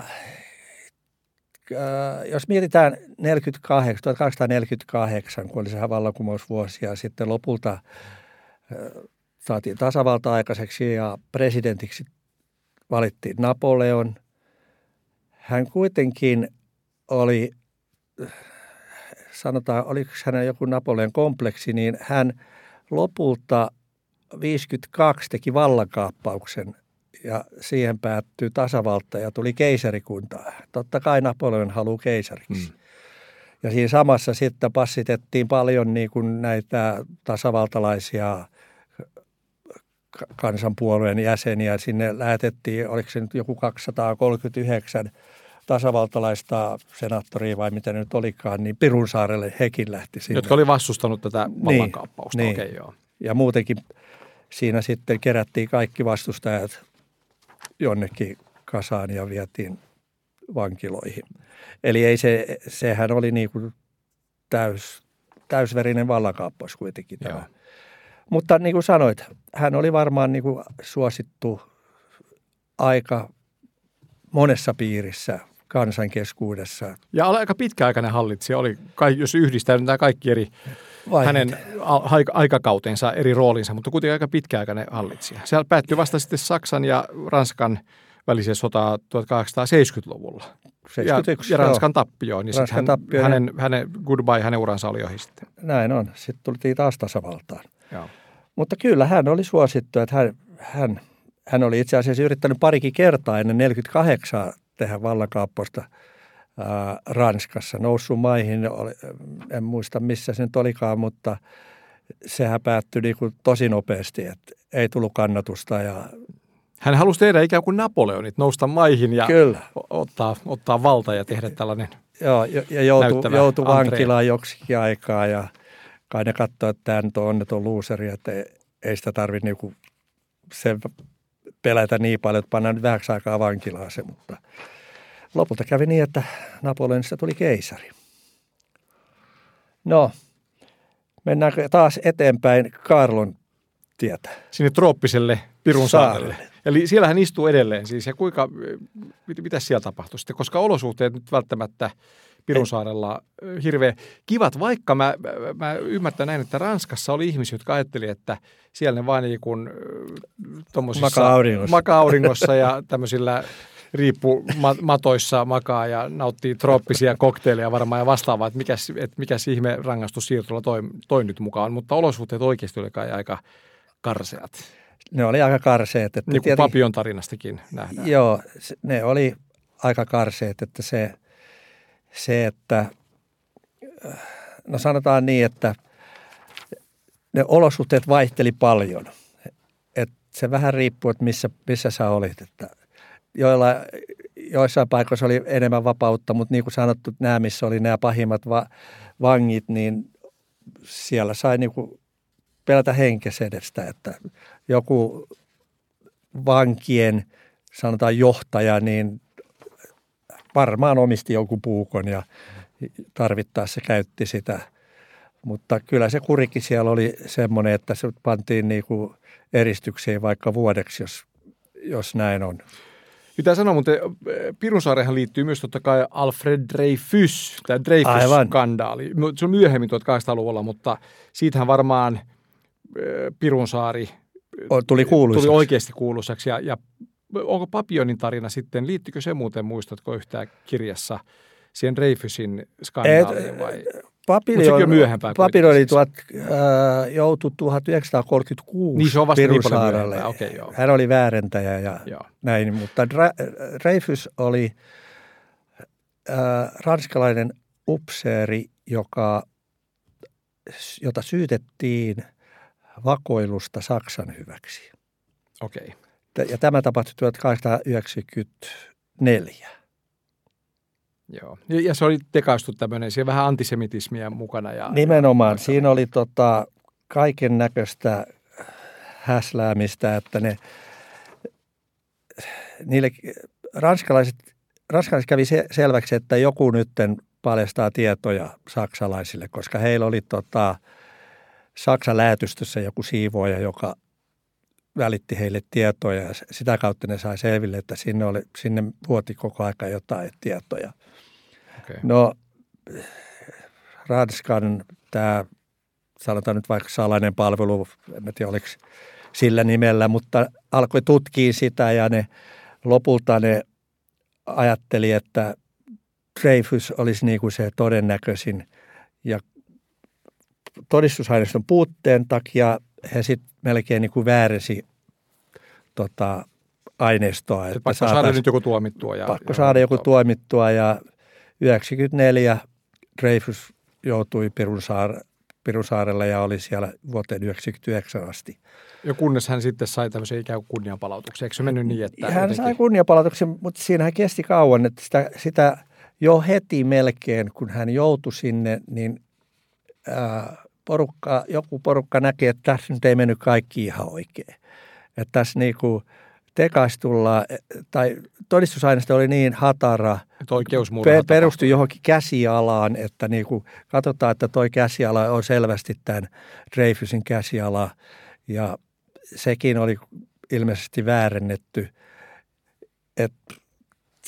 äh, jos mietitään tuhatkahdeksansataaneljäkymmentäkahdeksan, kun oli se vallankumousvuosi ja sitten lopulta äh, saatiin tasavalta aikaiseksi ja presidentiksi valittiin Napoleon. Hän kuitenkin oli, sanotaan, oliko hänellä joku Napoleon kompleksi, niin hän lopulta viisikymmentäkaksi teki vallankaappauksen ja siihen päättyi tasavalta ja tuli keisarikunta. Totta kai Napoleon haluaa keisariksi. Hmm. Ja siinä samassa sitten passitettiin paljon niin kuin näitä tasavaltalaisia kansanpuolueen jäseniä. Sinne lähetettiin, oliko se nyt joku kaksisataakolmekymmentäyhdeksän tasavaltalaista senaattoria vai mitä nyt olikaan, niin Pirunsaarelle hekin lähti sinne. Jotka oli vastustanut tätä vallankaappausta. Niin, Okei, niin. Joo. Ja muutenkin siinä sitten kerättiin kaikki vastustajat jonnekin kasaan ja vietiin vankiloihin. Eli ei se, sehän oli niin kuin täys, täysverinen vallankaappaus kuitenkin tämä. Mutta niin kuin sanoit, hän oli varmaan niin kuin suosittu aika monessa piirissä kansan keskuudessa. Ja aika pitkäaikainen hallitsija oli, jos yhdistää nämä kaikki eri Vai hänen aikakautensa, eri roolinsa, mutta kuitenkin aika pitkäaikainen hallitsija. Se päättyi vasta sitten Saksan ja Ranskan väliseen sotaan tuhatkahdeksansataaseitsemänkymmentäluvulla. Ja, ja Ranskan tappioon. Niin Ranskan tappioon. Hänen, hänen goodbye, hänen uransa oli ohi sitten. Näin on. Sitten tultiin taas tasavaltaan. Joo. Mutta kyllä hän oli suosittu, että hän, hän, hän oli itse asiassa yrittänyt parikin kertaa ennen neljäkymmentäkahdeksan tehdä vallankaappausta ää, Ranskassa. Noussut maihin, oli, en muista missä se nyt olikaan, mutta sehän päättyi niin kuin tosi nopeasti, että ei tullut kannatusta. Ja hän halusi tehdä ikään kuin Napoleonit, nousta maihin ja kyllä. Ottaa, ottaa valta ja tehdä tällainen Joo, ja joutui, joutui vankilaan joksikin aikaa ja kai ne katsoi, että tämä nyt on onneton luuseri, että ei, ei sitä tarvitse niinku sen pelätä niin paljon, että pannaan nyt vähäksi aikaa vankilaan se, mutta lopulta kävi niin, että Napoleonista tuli keisari. No, mennään taas eteenpäin Kaarlon tietä. Sinne trooppiselle Pirun saarelle. Eli siellä hän istuu edelleen siis, ja kuinka, mit, mitä siellä tapahtui sitten, koska olosuhteet nyt välttämättä Pirun saarella hirveän kivat, vaikka mä, mä ymmärtän näin, että Ranskassa oli ihmisiä, jotka ajatteli, että siellä ne vain niin kuin tuommoisissa maka-auringossa. maka-auringossa ja tämmöisillä riippumatoissa makaa ja nauttii trooppisia kokteileja varmaan ja vastaavaa, että mikäs, että mikäs ihme rangaistussiirtolla toi, toi nyt mukaan, mutta olosuhteet oikeasti oli kai aika karseat. Ne oli aika karseet. Että niin kuin Papion tarinastakin nähdään. Joo, ne oli aika karseet, että se, se, että no sanotaan niin, että ne olosuhteet vaihteli paljon. Että se vähän riippuu, että missä, missä sä olit. Että joilla, joissain paikoissa oli enemmän vapautta, mutta niin kuin sanottu, nämä, missä oli nämä pahimmat va, vangit, niin siellä sai niin kuin pelätä henkesedestä, että joku vankien, sanotaan johtaja, niin varmaan omisti jonkun puukon ja tarvittaessa käytti sitä. Mutta kyllä se kurikin siellä oli semmoinen, että se pantiin niinku eristykseen vaikka vuodeksi, jos, jos näin on. Pitää sanoa, mutta Pirunsaareenhan liittyy myös totta kai Alfred Dreyfus, tämä Dreyfus-skandaali. Se on myöhemmin tuhatkahdeksansataaluvulla, mutta siitähän varmaan Pirunsaari tuli, tuli oikeasti kuuluisaksi. Ja, ja onko Papionin tarina sitten, liittyykö se muuten, muistatko yhtään kirjassa siihen Dreyfusin skandaaliin vai? Papilloni tuhat, äh, joutui tuhatyhdeksänsataakolmekymmentäkuusi niin, se on vasta Pirunsaarelle. Niin okay, hän oli väärentäjä ja joo. näin, mutta Dreyfus oli äh, ranskalainen upseeri, joka, jota syytettiin vakoilusta Saksan hyväksi. Okei. Ja tämä tapahtui tuhatkahdeksansataayhdeksänkymmentäneljä. Joo. Ja se oli tekaistu tämmöinen, siellä vähän antisemitismiä mukana. Ja, nimenomaan. Ja, siinä oli tota, kaiken näköistä häsläämistä, että ne, niille ranskalaiset, ranskalaiset kävi se, selväksi, että joku nytten paljastaa tietoja saksalaisille, koska heillä oli tota, Saksan lähetystössä joku siivooja, joka välitti heille tietoja ja sitä kautta ne sai selville, että sinne, oli, sinne vuoti koko aika jotain tietoja. Okay. No Ranskan tämä, sanotaan nyt vaikka salainen palvelu, en tiedä oliko sillä nimellä, mutta alkoi tutkia sitä ja ne lopulta ne ajatteli, että Dreyfus olisi niin kuin se todennäköisin ja todistusaineiston puutteen takia he sitten melkein niin kuin väärensi tota, aineistoa. Että pakko saada nyt joku tuomittua. Ja, pakko ja saada joku tuomittua ja yhdeksänkymmentäneljä Dreyfus joutui Pirunsaar, Pirunsaarelle ja oli siellä vuoteen yhdeksänkymmentäyhdeksän asti. Ja kunnes hän sitten sai tämmöisen ikään kuin kunnianpalautuksen. Eikö se mennyt niin, että... Hän jotenkin... sai kunnianpalautuksen, mutta siinähän kesti kauan, että sitä, sitä jo heti melkein, kun hän joutui sinne, niin... Ää, Porukka, joku porukka näki, että tässä nyt ei mennyt kaikki ihan oikein. Että tässä niinku tekaistulla, tai todistusaineisto oli niin hatara, pe- perustui johonkin käsialaan, että niinku katsotaan, että toi käsiala on selvästi tämän Dreyfusin käsiala, ja sekin oli ilmeisesti väärennetty. Et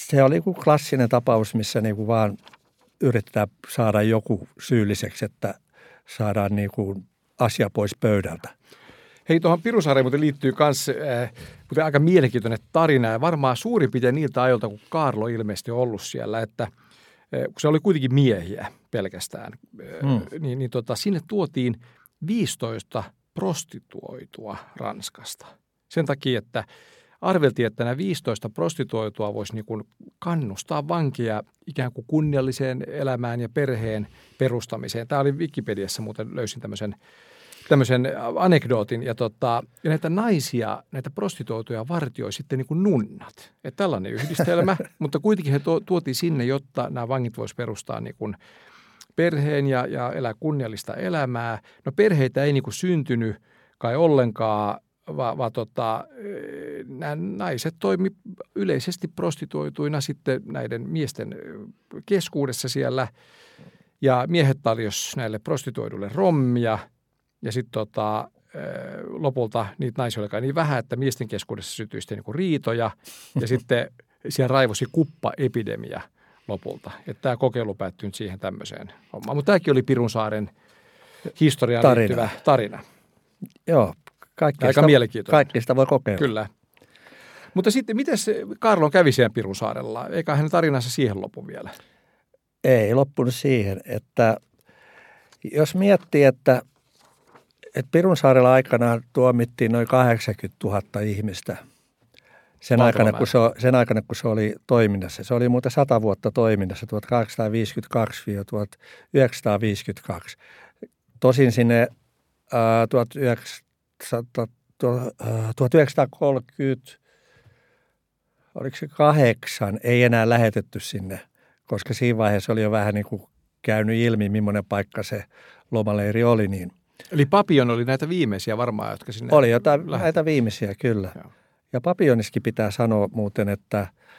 se oli joku klassinen tapaus, missä niin kuin vaan yritetään saada joku syylliseksi, että saadaan niin kuin asia pois pöydältä. Hei, tuohon Pirunsaareen muuten liittyy myös äh, aika mielenkiintoinen tarina ja varmaan suurin piirtein niiltä ajoilta, kun Kaarlo ilmeisesti on ollut siellä, että äh, kun se oli kuitenkin miehiä pelkästään, äh, hmm. niin, niin tota, sinne tuotiin viisitoista prostituoitua Ranskasta. Sen takia, että arveltiin, että nämä viisitoista prostituoitua voisi niin kuin kannustaa vankia ikään kuin kunnialliseen elämään ja perheen perustamiseen. Tämä oli Wikipediassa, muuten löysin tämmöisen, tämmöisen anekdootin. Ja, tota, ja näitä naisia, näitä prostituoituja vartioi sitten niin kuin nunnat. Että tällainen yhdistelmä, mutta kuitenkin he tuotiin sinne, jotta nämä vangit voisivat perustaa niin kuin perheen ja, ja elää kunniallista elämää. No perheitä ei niin kuin syntynyt kai ollenkaan, vaan va, tota, nämä naiset toimi yleisesti prostituoituina sitten näiden miesten keskuudessa siellä. Ja miehet tarjosi näille prostituoiduille rommia ja sitten tota, lopulta niitä naisia oli niin vähän, että miesten keskuudessa syntyi sitten niinku riitoja ja sitten siellä raivosi kuppaepidemia lopulta. Että tämä kokeilu päättyi nyt siihen tämmöiseen hommaan. Mutta tämäkin oli Pirunsaaren historiaan tarina. liittyvä tarina. Joo, kaikki aika sitä, mielenkiintoinen. Kaikki sitä voi kokeilla. Kyllä. Mutta sitten, miten se Kaarlo kävi siellä Pirunsaarella? Eikä hänen tarinansa siihen lopu vielä? Ei loppunut siihen, että jos miettii, että, että Pirunsaarella aikanaan tuomittiin noin kahdeksankymmentätuhatta ihmistä sen aikana, kun se, sen aikana, kun se oli toiminnassa. Se oli muuten sata vuotta toiminnassa, tuhatkahdeksansataaviisikymmentäkaksi tuhatyhdeksänsataaviisikymmentäkaksi. Tosin sinne ää, tuhatyhdeksänsataakolmekymmentä, oliko se kahdeksan, ei enää lähetetty sinne, koska siinä vaiheessa oli jo vähän niin kuin käynyt ilmi, millainen paikka se lomaleiri oli. Niin. Eli Papillon oli näitä viimeisiä varmaan, jotka sinne oli jotain lähetetty. Näitä viimeisiä, kyllä. Joo. Ja Papillonissakin pitää sanoa muuten, että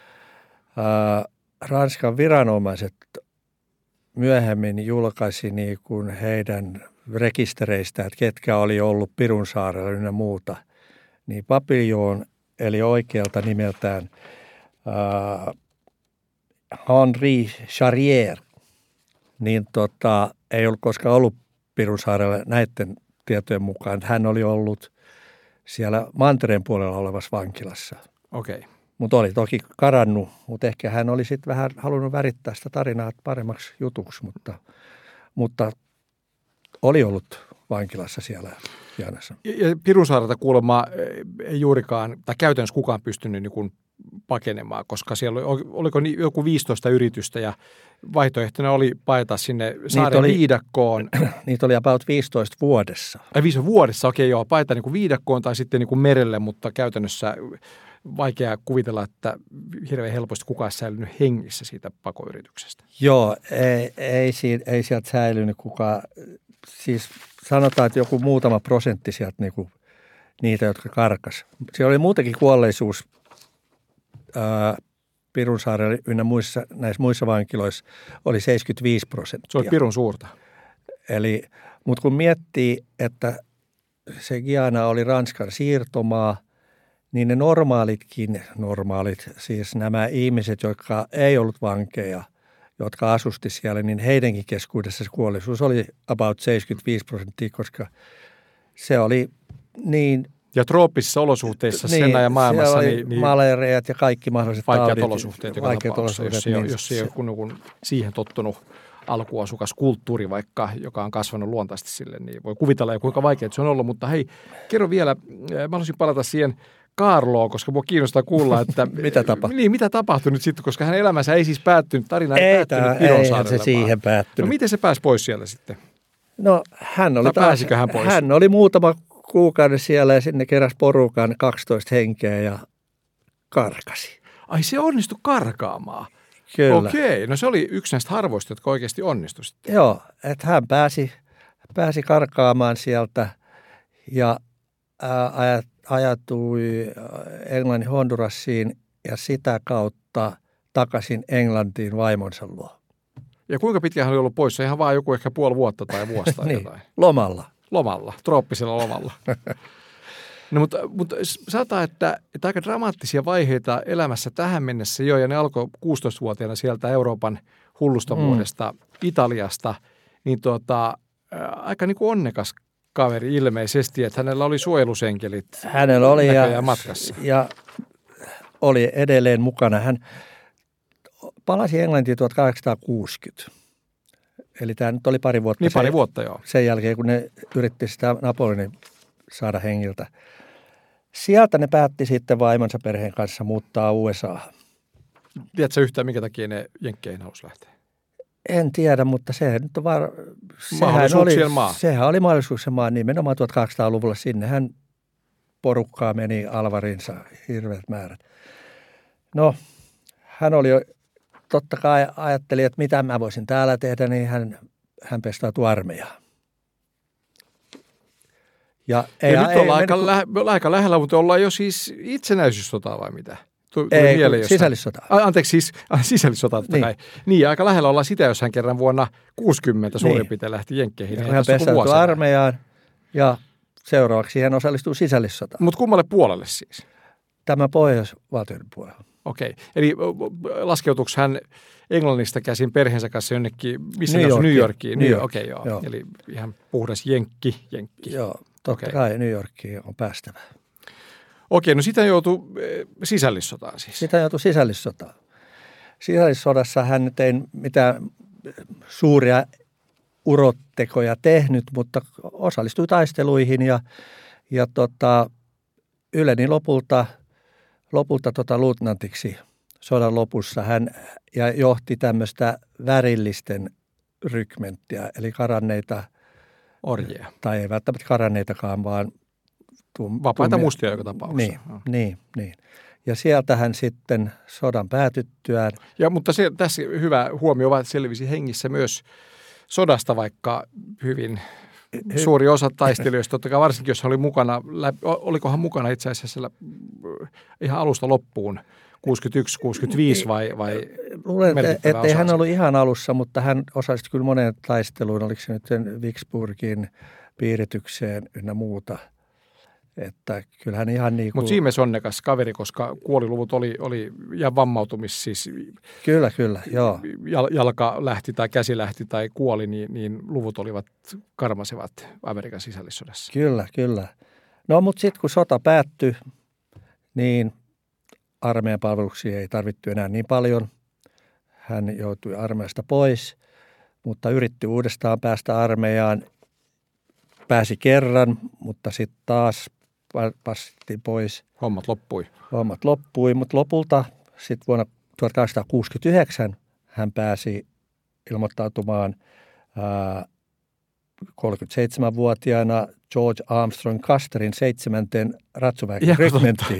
ää, Ranskan viranomaiset myöhemmin julkaisi niin kuin heidän rekistereistä, että ketkä oli ollut Pirunsaarella ynnä muuta. Niin Papillon, eli oikealta nimeltään ää, Henri Charrière, niin tota, ei ollut koskaan ollut Pirunsaarella näiden tietojen mukaan. Hän oli ollut siellä mantereen puolella olevassa vankilassa. Okei. Okay. Mutta oli toki karannut, mutta ehkä hän oli sitten vähän halunnut värittää sitä tarinaa paremmaksi jutuksi, mutta, mutta oli ollut vankilassa siellä Janassa. Ja, ja Pirunsaarelta kuulemma ei juurikaan, tai käytännössä kukaan pystynyt niin kuin pakenemaan, koska siellä oli, oliko joku viisitoista yritystä ja vaihtoehtona oli paeta sinne saaren oli, viidakkoon. Niitä oli about viisitoista vuodessa. Ai viisitoista vuodessa, okei joo, paeta niin kuin viidakkoon tai sitten niin kuin merelle, mutta käytännössä vaikea kuvitella, että hirveän helposti kukaan olisi säilynyt hengissä siitä pakoyrityksestä. Joo, ei, ei, ei sieltä säilynyt kukaan. Siis sanotaan, että joku muutama prosentti sieltä niin kuin niitä, jotka karkas. Siellä oli muutenkin kuolleisuus ää, Pirunsaarella ynnä muissa, näissä muissa vankiloissa oli seitsemänkymmentäviisi prosenttia. Se oli pirun suurta. Eli, mutta kun miettii, että se Guyana oli Ranskan siirtomaa, niin ne normaalitkin, normaalit, siis nämä ihmiset, jotka ei ollut vankeja, jotka asusti siellä, niin heidänkin keskuudessa se kuolleisuus oli about seitsemänkymmentäviisi prosenttia, koska se oli niin. Ja trooppisissa olosuhteissa niin, sen ajan maailmassa. Niin, niin malereat ja kaikki mahdolliset vaikeat taudit. olosuhteet, joka vaikeat olosuhteet, jos, niin, jos ei ole kun, kun siihen tottunut alkuasukas kulttuuri vaikka, joka on kasvanut luontaisesti sille, niin voi kuvitella jo kuinka vaikeaa se on ollut. Mutta hei, kerro vielä, mä haluaisin palata siihen Kaarloon, koska mua kiinnostaa kuulla, että mitä tapahtui? Niin, mitä tapahtui nyt sitten, koska hänen elämänsä ei siis päättynyt, tarina ei, ei päättynyt Pirunsaarelle. Eihän se siihen päättynyt. No miten se pääsi pois siellä sitten? No hän oli, taas, hän, pois? hän oli muutama kuukauden siellä ja sinne keräsi porukan kaksitoista henkeä ja karkasi. Ai se onnistui karkaamaan? Kyllä. Okei, no se oli yksi näistä harvoista, jotka oikeasti onnistui sitten. Joo, että hän pääsi, pääsi karkaamaan sieltä ja ää, ajatui Englannin Hondurasiin ja sitä kautta takaisin Englantiin vaimonsa luo. Ja kuinka pitkään hän oli ollut poissa? Ihan vaan joku ehkä puoli vuotta tai vuosi tai niin, jotain. lomalla. Lomalla, trooppisella lomalla. No mutta, mutta sanotaan, että, että aika dramaattisia vaiheita elämässä tähän mennessä jo, ja ne alkoi kuusitoistavuotiaana sieltä Euroopan hullusta vuodesta mm. Italiasta, niin tuota, aika niin kuin onnekas kaveri ilmeisesti, että hänellä oli suojelusenkelit hänellä oli ja, matkassa. Ja oli edelleen mukana. Hän palasi Englantiin tuhatkahdeksansataakuusikymmentä. Eli tämä nyt oli pari vuotta. Niin pari sen, vuotta, joo. Sen jälkeen, kun ne yritti sitä Napoleonin saada hengiltä. Sieltä ne päätti sitten vaimonsa perheen kanssa muuttaa U S A:han. Tiedätkö yhtään, minkä takia ne jenkkeihin halusi lähteä? En tiedä, mutta se nyt on var... Sehän oli, maa. Sehän oli mahdollisuuksien maa nimenomaan tuhatkahdeksansataaluvulla. Sinnehän porukkaa meni alvarinsa hirveät määrät. No, hän oli jo, totta kai ajatteli, että mitä mä voisin täällä tehdä, niin hän, hän pestautui armeijaan. Ja, ei, ja nyt ollaan ei, aika, kun... lähe, aika lähellä, mutta ollaan jo siis itsenäisyyssotaa vai mitä? Tuli ei, sisällissota. Anteeksi, siis sisällissota totta niin. kai. Niin, aika lähellä ollaan sitä, jos hän kerran vuonna kuusikymmentä suurin niin. piirtein lähti jenkkeihin. Ja hän pestautui armeijaan ja seuraavaksi hän osallistuu sisällissotaan. Mutta kummalle puolelle siis? Tämä pohjoisvaltioiden puolella. Okei, eli laskeutuiko hän Englannista käsin perheensä kanssa jonnekin, missä New, New Yorkiin? New York. Okei, joo. joo. Eli ihan puhdas jenkki, jenkki. Joo, totta okay. kai New Yorkiin on päästävä. Okei, no sitä joutui sisällissotaan siis. Sitä joutui sisällissotaan. Sisällissodassa hän nyt ei mitään suuria urottekoja tehnyt, mutta osallistui taisteluihin ja, ja tota, yleni lopulta, lopulta tota luutnantiksi sodan lopussa. Hän ja johti tämmöistä värillisten rykmenttiä, eli karanneita orjia. Tai ei välttämättä karanneitakaan, vaan tum, vapaita tummia. Mustia joka tapauksessa. Niin, no. niin, niin. Ja sieltähän sitten sodan päätyttyään. Ja, mutta se, tässä hyvä huomio vaan, että selvisi hengissä myös sodasta, vaikka hyvin Hy- suuri osa taistelijoista, totta kai varsinkin jos hän oli mukana, olikohan mukana itse asiassa ihan alusta loppuun, kuusikymmentäyksi kuusikymmentäviisi vai, vai luulen, että ei hän ollut ihan alussa, mutta hän osallistui kyllä moneen taisteluun, oliko se nyt Vicksburgin piiritykseen ynnä muuta. Että kyllähän ihan niin kuin... Mutta siinä onnekas kaveri, koska kuoliluvut oli, oli ja vammautumis siis... Kyllä, kyllä, joo. Jalka lähti tai käsi lähti tai kuoli, niin, niin luvut olivat karmasevat Amerikan sisällissodassa. Kyllä, kyllä. No mutta sitten kun sota päättyi, niin armeijan palveluksia ei tarvittu enää niin paljon. Hän joutui armeijasta pois, mutta yritti uudestaan päästä armeijaan. Pääsi kerran, mutta sitten taas passittiin pois. Hommat loppui. Hommat loppui, mutta lopulta sitten vuonna tuhatkahdeksansataakuusikymmentäyhdeksän hän pääsi ilmoittautumaan ää, kolmekymmentäseitsemänvuotiaana George Armstrong Custerin seitsemänteen ratsuväkirykmenttiin.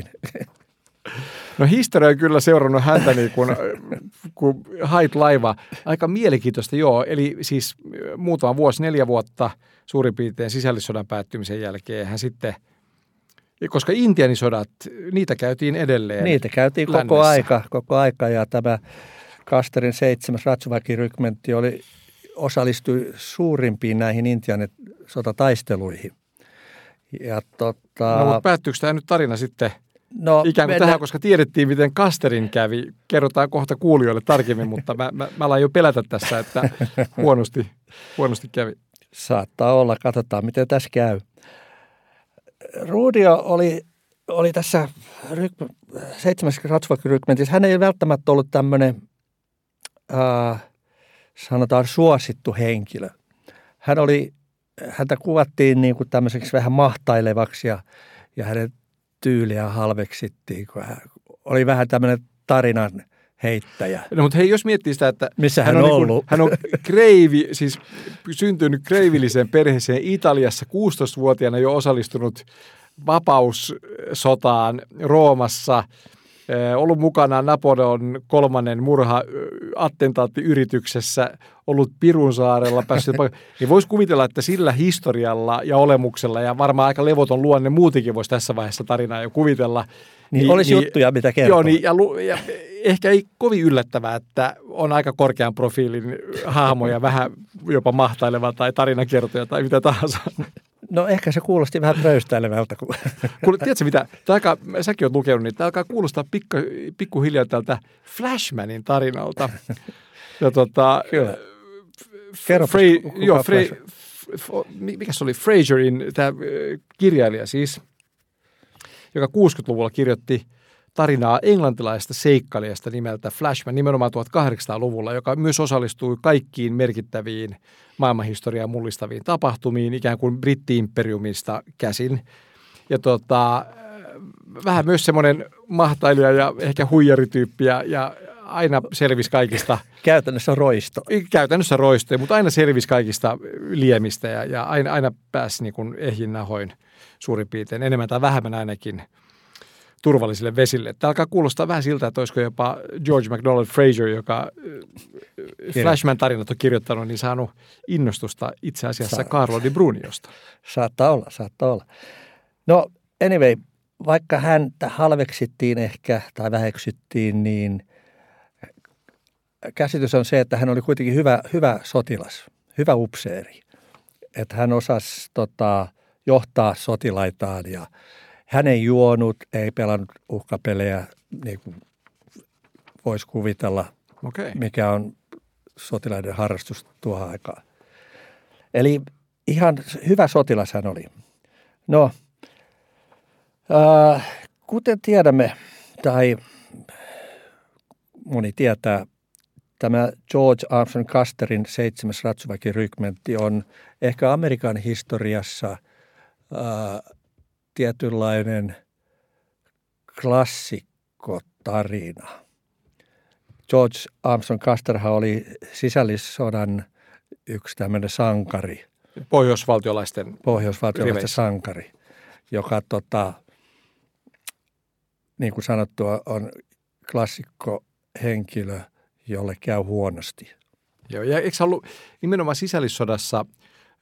No historia on kyllä seurannut häntä niin kuin, kuin Haidt-laiva. Aika mielenkiintoista, joo. Eli siis muutama vuosi, neljä vuotta suurin piirtein sisällissodan päättymisen jälkeen hän sitten, koska Intianisodat, niitä käytiin edelleen. Niitä käytiin lännessä. koko aika, koko aika ja tämä Custerin seitsemäs ratsuväkirykmentti oli, osallistui suurimpiin näihin Intian sotataisteluihin. Ja tota... No mutta päättyykö tämä nyt tarina sitten? No, ikään kuin mennä... tähän, koska tiedettiin, miten Custerin kävi. Kerrotaan kohta kuulijoille tarkemmin, mutta mä, mä, mä alan jo pelätä tässä, että huonosti, huonosti kävi. Saattaa olla, katsotaan miten tässä käy. Ruudio oli, oli tässä ryk- seitsemässä ratsuväkirykmentissä. Hän ei välttämättä ollut tämmöinen, äh, sanotaan suosittu henkilö. Hän oli, häntä kuvattiin niin kuin tämmöiseksi vähän mahtailevaksi ja, ja hänen tyyliä halveksittiin, kun hän oli vähän tämmöinen tarinan heittäjä. No mutta hei, jos miettii sitä, että missä hän, hän on, on ollut? Niin hän on kreivi, siis syntynyt kreivilliseen perheeseen Italiassa, kuusitoistavuotiaana jo osallistunut vapaussotaan Roomassa, ollut mukana Napoleon kolmannen murha-attentaattiyrityksessä, ollut Pirunsaarella päässyt, niin voisi kuvitella, että sillä historialla ja olemuksella ja varmaan aika levoton luonne muutenkin voisi tässä vaiheessa tarinaa jo kuvitella. Niin, niin olisi niin, juttuja, mitä kertoo. Joo, niin, ja, ja ehkä ei kovin yllättävää, että on aika korkean profiilin hahmoja, vähän jopa mahtaileva tai tarinankertoja tai mitä tahansa. No ehkä se kuulosti vähän pröystäilevältä. Kun... Kuule, tiedätkö mitä? Aika, säkin oot lukenut, niin tämä alkaa kuulostaa pikku, pikkuhiljaa tältä Flashmanin tarinalta. Ja tota... Kyllä. Kerro, Frey, kuka joo, Frey, Flash... mikä se oli? Fraserin, tämä kirjailija siis, joka kuusikymmentäluvulla kirjoitti tarinaa englantilaisesta seikkailijasta nimeltä Flashman nimenomaan tuhatkahdeksansataaluvulla, joka myös osallistui kaikkiin merkittäviin maailmanhistoriaa mullistaviin tapahtumiin, ikään kuin britti-imperiumista käsin. Ja tota, vähän myös semmoinen mahtailija ja ehkä huijarityyppi ja, ja aina selvisi kaikista. Käytännössä roisto. Käytännössä roistoja, mutta aina selvisi kaikista liemistä ja, ja aina, aina pääsi niin kuin ehjin nahoin suurin piirtein, enemmän tai vähemmän ainakin turvallisille vesille. Tämä alkaa kuulostaa vähän siltä, että olisiko jopa George MacDonald Fraser, joka Flashman-tarinat on kirjoittanut, niin saanut innostusta itse asiassa Sa- Carlo di Bruniosta. Saattaa olla, saattaa olla. No anyway, vaikka häntä halveksittiin ehkä tai väheksyttiin, niin käsitys on se, että hän oli kuitenkin hyvä, hyvä sotilas, hyvä upseeri. Että hän osasi tota, johtaa sotilaitaan ja hän ei juonut, ei pelannut uhkapelejä, niin kuin voisi kuvitella, okay. Mikä on sotilaiden harrastus tuohon aikaan. Eli ihan hyvä sotilas hän oli. No, äh, kuten tiedämme, tai moni tietää, tämä George Armstrong Custerin seitsemäs ratsuväkirykmentti on ehkä Amerikan historiassa äh, tietynlainen klassikkotarina. George Armstrong Custerhan oli sisällissodan yksi tämmöinen sankari. Pohjoisvaltiolaisten Pohjoisvaltiolaisten riveissä. sankari, joka tota, niin kuin sanottua on klassikkohenkilö, jolle käy huonosti. Joo, ja eikö ollut nimenomaan sisällissodassa äh,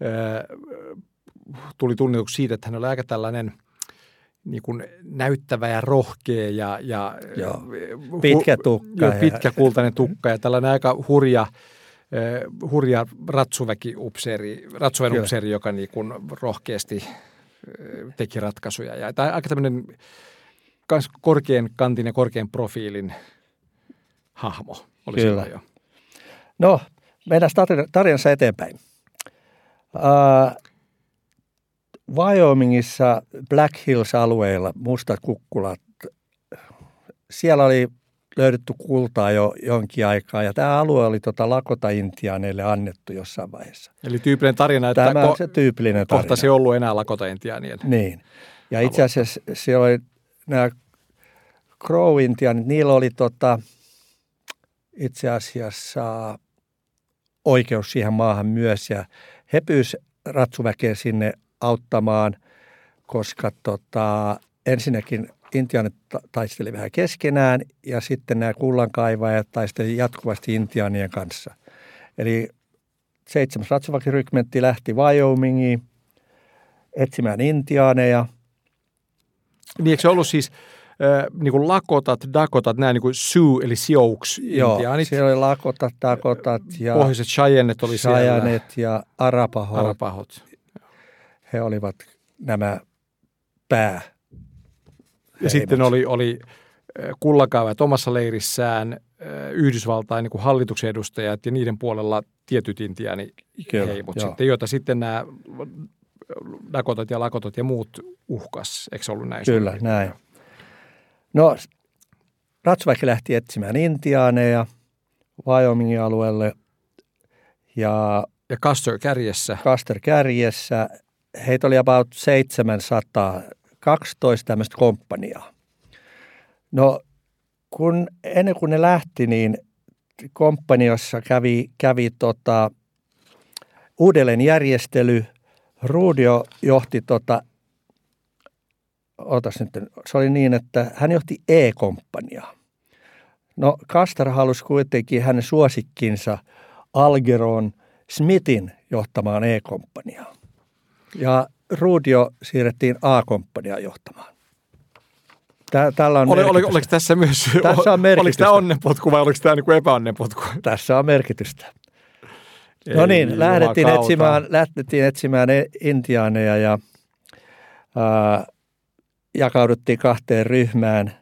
tuli tunnetuksi siitä, että hän oli aika tällainen niin kuin näyttävä ja rohkea ja, ja joo, pitkä tukka. Jo, pitkä kultainen tukka ja tällainen aika hurja, äh, hurja ratsuväki-upseeri, ratsuväen-upseeri, joka niin kuin rohkeasti äh, teki ratkaisuja. Ja tämä aika tämmöinen kans korkean kantin ja korkean profiilin hahmo oli Kyllä. jo. No, mennään tarinassa eteenpäin. Uh, Wyomingissa Black Hills-alueilla, mustat kukkulat, siellä oli löydetty kultaa jo jonkin aikaa ja tämä alue oli tota Lakota-intiaaneille annettu jossain vaiheessa. Eli tyypillinen tarina, että tämä on se tyypillinen tarina. Kohta se ei ollut enää Lakota-intiaanien. Niin. Ja itse asiassa siellä oli nämä Crow-intiaanit, niillä oli tota, itse asiassa oikeus siihen maahan myös ja he pyysivät ratsuväkeä sinne auttamaan, koska tota, ensinnäkin intiaanit taisteli vähän keskenään ja sitten nämä kullankaivajat taisteli jatkuvasti intiaanien kanssa. Eli seitsemäs ratsuväkirykmentti lähti Wyomingiin etsimään intiaaneja. Niin eikö se ollut siis äh, niin kuin Lakotat, Dakotat, nämä niin kuin Sioux eli Sioux Joo, intiaanit? siellä oli Lakotat, Dakotat ja pohjoiset Cheyennet oli siellä. Cheyennet ja Arapahot. Arapahot. He olivat nämä pää. Ja sitten oli, oli kullankaivajat omassa leirissään, Yhdysvaltain niin kuin hallituksen edustajat ja niiden puolella tietyt intiaaniheimot sitten, joita sitten nämä Dakotat ja Lakotat ja muut uhkas. Eikö se ollut näin? Kyllä, suurin? Näin. No, ratsuväki lähti etsimään intiaaneja Wyomingin alueelle ja, ja Custer kärjessä. Custer kärjessä. Heitä oli about seitsemänsataa, kaksitoista tämmöistä komppaniaa. No, kun, ennen kuin ne lähti, niin komppaniossa kävi, kävi tota, uudelleenjärjestely. Rudio johti, tota, otas nyt, se oli niin, että hän johti E-komppaniaa. No, Custer halusi kuitenkin hänen suosikkinsa Algernon Smithin johtamaan E-komppaniaa. Ja Rudio siirrettiin A-komppaniaan johtamaan. Tällä on Oli, oli, oliko tässä myös, tässä on oliko tämä onnenpotku vai oliko tämä niin kuin epäonnenpotku? Tässä on merkitystä. No niin, lähdettiin etsimään, lähdettiin etsimään intiaaneja ja ää, jakauduttiin kahteen ryhmään.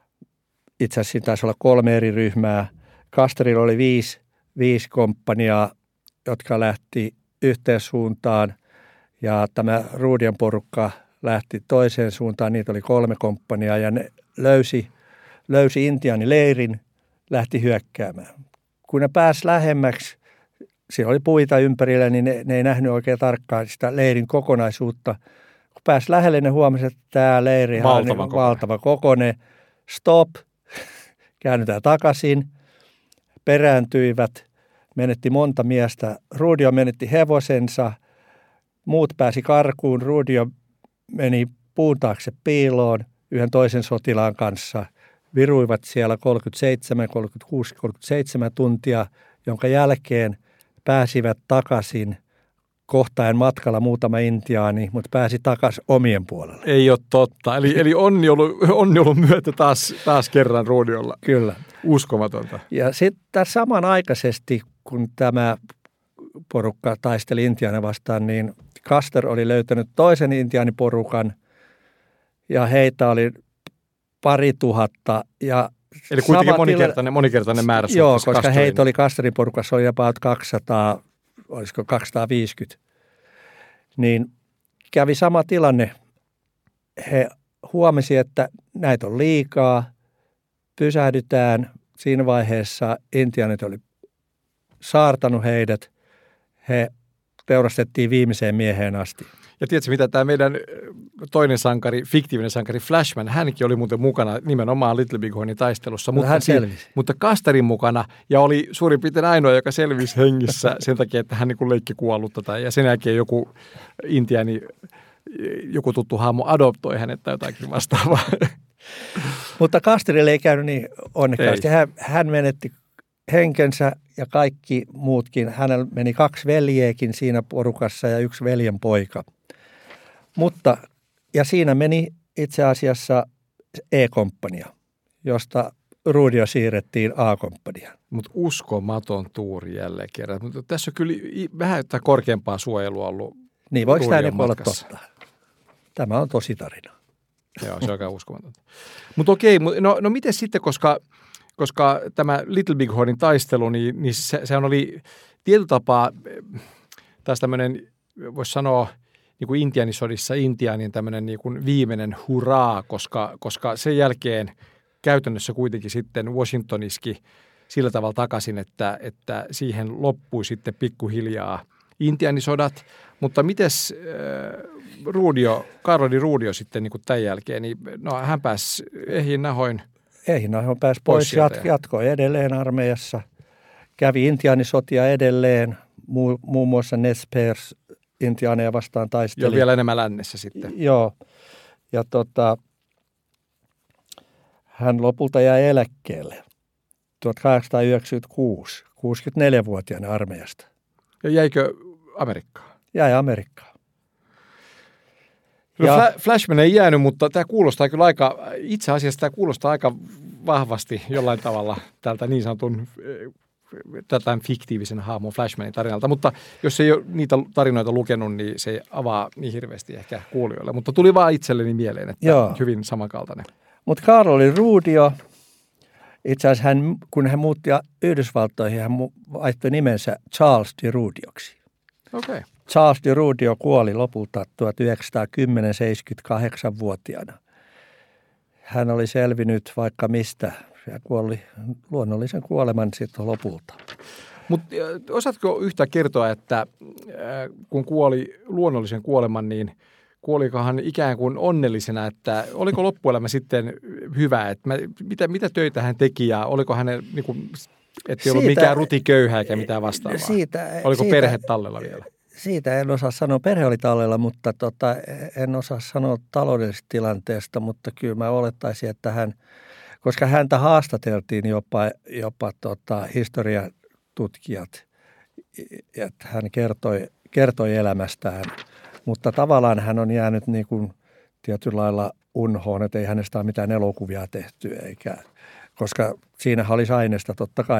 Itse asiassa taisi olla kolme eri ryhmää. Custerilla oli viisi, viisi komppaniaa, jotka lähti yhteen suuntaan ja tämä Rudion porukka lähti toiseen suuntaan. Niitä oli kolme komppaniaa ja ne löysi, löysi intiaanileirin, lähti hyökkäämään. Kun ne pääsi lähemmäksi, siinä oli puita ympärillä, niin ne, ne ei nähnyt oikein tarkkaan sitä leirin kokonaisuutta. Kun pääsi lähelle, ne huomasi, että tämä leiri on niin valtava kokoinen. Stop, käännytään takaisin, perääntyivät, menetti monta miestä. Rudio menetti hevosensa, muut pääsi karkuun. Rudio meni puun taakse piiloon yhden toisen sotilaan kanssa. Viruivat siellä kolmekymmentäseitsemän, kolmekymmentäkuusi, kolmekymmentäseitsemän tuntia, jonka jälkeen pääsivät takaisin. Kohtaen matkalla muutama intiaani, mutta pääsi takaisin omien puolelle. Ei ole totta. Eli, eli onni, ollut, onni ollut myötä taas, taas kerran Rudiolla. Kyllä. Uskomatonta. Ja sitten samanaikaisesti, kun tämä porukka taisteli intiaaneja vastaan, niin Custer oli löytänyt toisen intiaaniporukan ja heitä oli pari tuhatta. Ja eli kuitenkin monikertainen, monikertainen määrä. Joo, koska Custerin. Heitä oli Custerin porukassa oli jopa kaksisataa, olisiko kaksisataaviisikymmentä. Niin kävi sama tilanne. He huomasi, että näitä on liikaa, pysähdytään. Siinä vaiheessa intiaanit oli saartanut heidät. He teurastettiin viimeiseen mieheen asti. Ja tiedätkö mitä, tämä meidän toinen sankari, fiktiivinen sankari Flashman, hänkin oli muuten mukana nimenomaan Little Big Hornin taistelussa. Mutta, hän selvisi. Mutta Custerin mukana ja oli suurin piirtein ainoa, joka selvisi hengissä sen takia, että hän niin kuin leikki kuollutta. Tai, ja sen jälkeen joku intiaani, joku tuttu hahmo adoptoi hänet tai jotakin vastaavaa. Mutta Custerille ei käynyt niin onnekkaasti. Hän, hän menetti henkensä ja kaikki muutkin. Hänellä meni kaksi veljeäkin siinä porukassa ja yksi veljen poika. Mutta, ja siinä meni itse asiassa E-komppania, josta Rudio siirrettiin A-komppaniaan. Mutta uskomaton tuuri jälleen kerran. Mutta tässä on kyllä vähän korkeampaa suojelua ollut. Niin, voiko tämä niin olla totta? Tämä on tosi tarina. Joo, se on aika uskomatonta. Mutta okei, no, no miten sitten, koska... Koska tämä Little Big Hornin taistelu, niin, niin se, sehän oli tietyllä tapaa taas tämmöinen, voisi sanoa, niin kuin intiaanisodissa intiaanin tämmöinen niin kuin viimeinen hurraa, koska, koska sen jälkeen käytännössä kuitenkin sitten Washington iski sillä tavalla takaisin, että, että siihen loppui sitten pikkuhiljaa intiaanisodat. Mutta mites äh, Rudio, Karoli Rudio sitten niin kuin tämän jälkeen, niin no, hän pääsi ehiin nahoin. Eihin pääsi pois, pois jatkoi edelleen armeijassa, kävi intiaanisotia edelleen, muu, muun muassa Nez Perce intiaaneja vastaan taisteli. Joo, vielä enemmän lännessä sitten. Joo, ja tota, hän lopulta jäi eläkkeelle tuhatkahdeksansataayhdeksänkymmentäkuusi, kuusikymmentäneljävuotiaana armeijasta. Ja jäikö Amerikkaan? Jäi Amerikkaan. No ja, Flashman ei jäänyt, mutta tämä kuulostaa kyllä aika, itse asiassa tämä kuulostaa aika vahvasti jollain tavalla tältä niin sanotun, tätä fiktiivisen hahmon Flashmanin tarinalta. Mutta jos ei ole niitä tarinoita lukenut, niin se ei avaa niin hirveästi ehkä kuulijoille. Mutta tuli vaan itselleni mieleen, että joo, hyvin samankaltainen. Mutta Karoli Rudio, itse asiassa hän, kun hän muutti Yhdysvaltoihin, hän vaihtoi nimensä Charles de Rudioksi. Okei. Okay. Charles de Rudio kuoli lopulta tuhatyhdeksänsataakymmenen seitsemänkymmentäkahdeksanvuotiaana. Hän oli selvinnyt vaikka mistä ja kuoli luonnollisen kuoleman sitten lopulta. Mutta osaatko yhtä kertoa, että kun kuoli luonnollisen kuoleman, niin kuolikohan ikään kuin onnellisena, että oliko loppuelämä sitten hyvä, että mä, mitä, mitä töitä hän teki ja oliko hänen, niin kuin, että ei ollut mikään rutiköyhä eikä mitään vastaavaa? Siitä, oliko siitä, perhe tallella vielä? Siitä en osaa sanoa. Perhe oli tallella, mutta tota, en osaa sanoa taloudellisesta tilanteesta, mutta kyllä mä olettaisin, että hän, koska häntä haastateltiin jopa, jopa tota, historiatutkijat, että hän kertoi, kertoi elämästään, mutta tavallaan hän on jäänyt niin kuin tietyllä lailla unhoon, että ei hänestä ole mitään elokuvia tehty, eikä, koska siinä olisi aineesta totta kai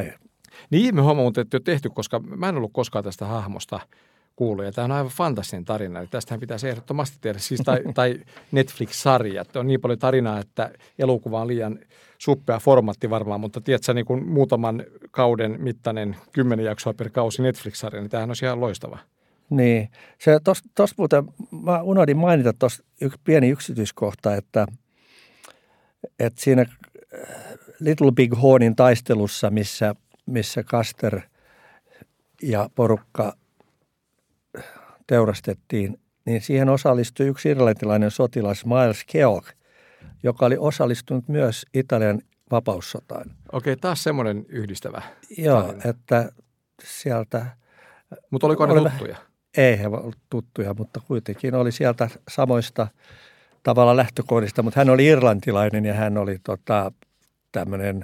Niin me huomaa, että ei ole tehty, koska mä en ollut koskaan tästä hahmosta kuullut. Ja tämä on aivan fantastinen tarina. Eli tästähän pitäisi ehdottomasti tehdä. Siis tai, tai Netflix-sarja. On niin paljon tarinaa, että elokuva on liian suppea formaatti varmaan. Mutta tiedätkö, niin kuin muutaman kauden mittainen kymmenen jaksoa per kausi Netflix-sarja, niin tämähän on ihan loistava. Niin. Se tuossa muuten, mä unohdin mainita tuossa yksi pieni yksityiskohta, että, että siinä Little Big Hornin taistelussa, missä, missä Custer ja porukka teurastettiin, niin siihen osallistui yksi irlantilainen sotilas Miles Keogh, joka oli osallistunut myös Italian vapaussotaan. Okei, taas semmoinen yhdistävä. Joo, tarina. että sieltä... Mutta oliko ne oli tuttuja? Ei he ollut tuttuja, mutta kuitenkin oli sieltä samoista tavalla lähtökohdista, mutta hän oli irlantilainen ja hän oli tota, tämmöinen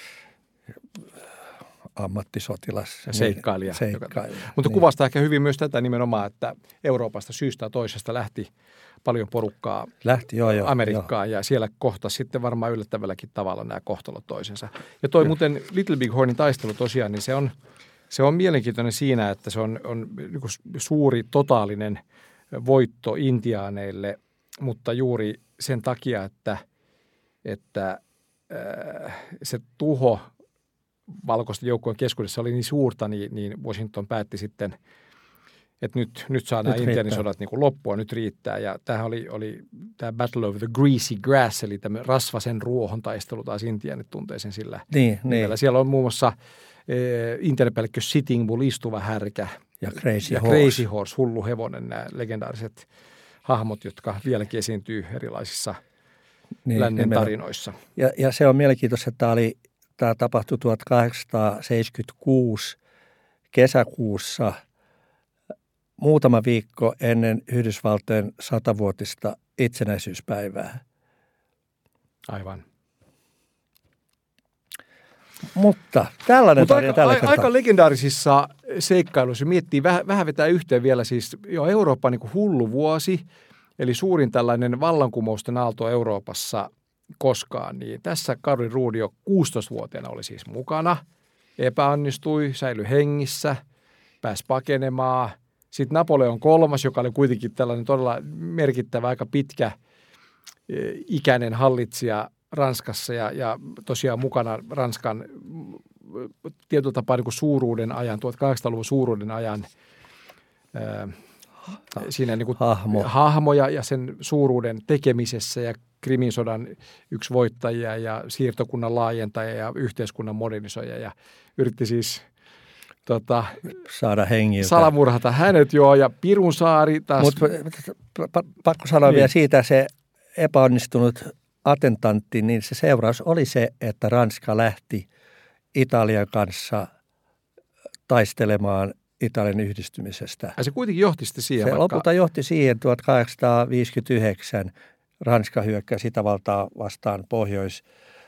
ammattisotilas. Seikkailija. Seikkailija. Mutta niin. kuvastaa ehkä hyvin myös tätä nimenomaan, että Euroopasta syystä toisesta lähti paljon porukkaa lähti, joo, joo, Amerikkaan joo. Ja siellä kohtasi sitten varmaan yllättävälläkin tavalla nämä kohtalot toisensa. Ja toi muuten Little Big Hornin taistelu tosiaan, niin se on, se on mielenkiintoinen siinä, että se on, on niin kuin suuri totaalinen voitto intiaaneille, mutta juuri sen takia, että, että äh, se tuho valkoisten joukkojen keskuudessa oli niin suurta, niin, niin Washington päätti sitten, että nyt, nyt saa nämä intiaanisodat niin kuin loppua, nyt riittää. Ja tämähän oli, oli tämä Battle of the Greasy Grass, eli tämä rasvasen ruohon taistelu, taas intiaanit tuntee sen sillä niin, nimellä. niin. Siellä on muun muassa e, intiaanipäällikkö Sitting Bull, istuva härkä, ja Crazy, ja Horse. Crazy Horse, hullu hevonen, nämä legendaariset hahmot, jotka vieläkin esiintyy erilaisissa niin, lännen tarinoissa. Ja, ja se on mielenkiintoista, että tämä, oli, tämä tapahtui tuhatkahdeksansataaseitsemänkymmentäkuusi kesäkuussa, muutama viikko ennen Yhdysvaltojen satavuotista itsenäisyyspäivää. Aivan. Mutta tällainen Mutta tarina aika, tällä a, kertaa. aika legendaarisissa seikkailuissa miettii, vähän, vähän vetää yhteen vielä siis jo Euroopan niin kuin hullu vuosi, eli suurin tällainen vallankumousten aalto Euroopassa koskaan. Niin tässä Karoli Ruud jo kuusitoistavuotiaana oli siis mukana, epäonnistui, säilyi hengissä, pääsi pakenemaan. Sitten Napoleon kolmas, joka oli kuitenkin tällainen todella merkittävä, aika pitkä ikäinen hallitsija Ranskassa ja, ja tosiaan mukana Ranskan tietyllä tapaa niin kuin suuruuden ajan, tuhatkahdeksansataaluvun suuruuden ajan ää, siinä niin kuin Hahmo. hahmoja ja sen suuruuden tekemisessä ja Krimin sodan yksi voittajia ja siirtokunnan laajentaja ja yhteiskunnan modernisoija ja yritti siis tota, saada hengiltä. salamurhata hänet joo ja Pirunsaari taas. Mutta pakko sanoa niin. vielä siitä se epäonnistunut attentantti, niin se seuraus oli se, että Ranska lähti Italian kanssa taistelemaan Italian yhdistymisestä. Ja se kuitenkin johti sitten siihen. Se vaikka... lopulta johti siihen tuhatkahdeksansataaviisikymmentäyhdeksän Ranska hyökkäsi Itävaltaa vastaan Pohjois,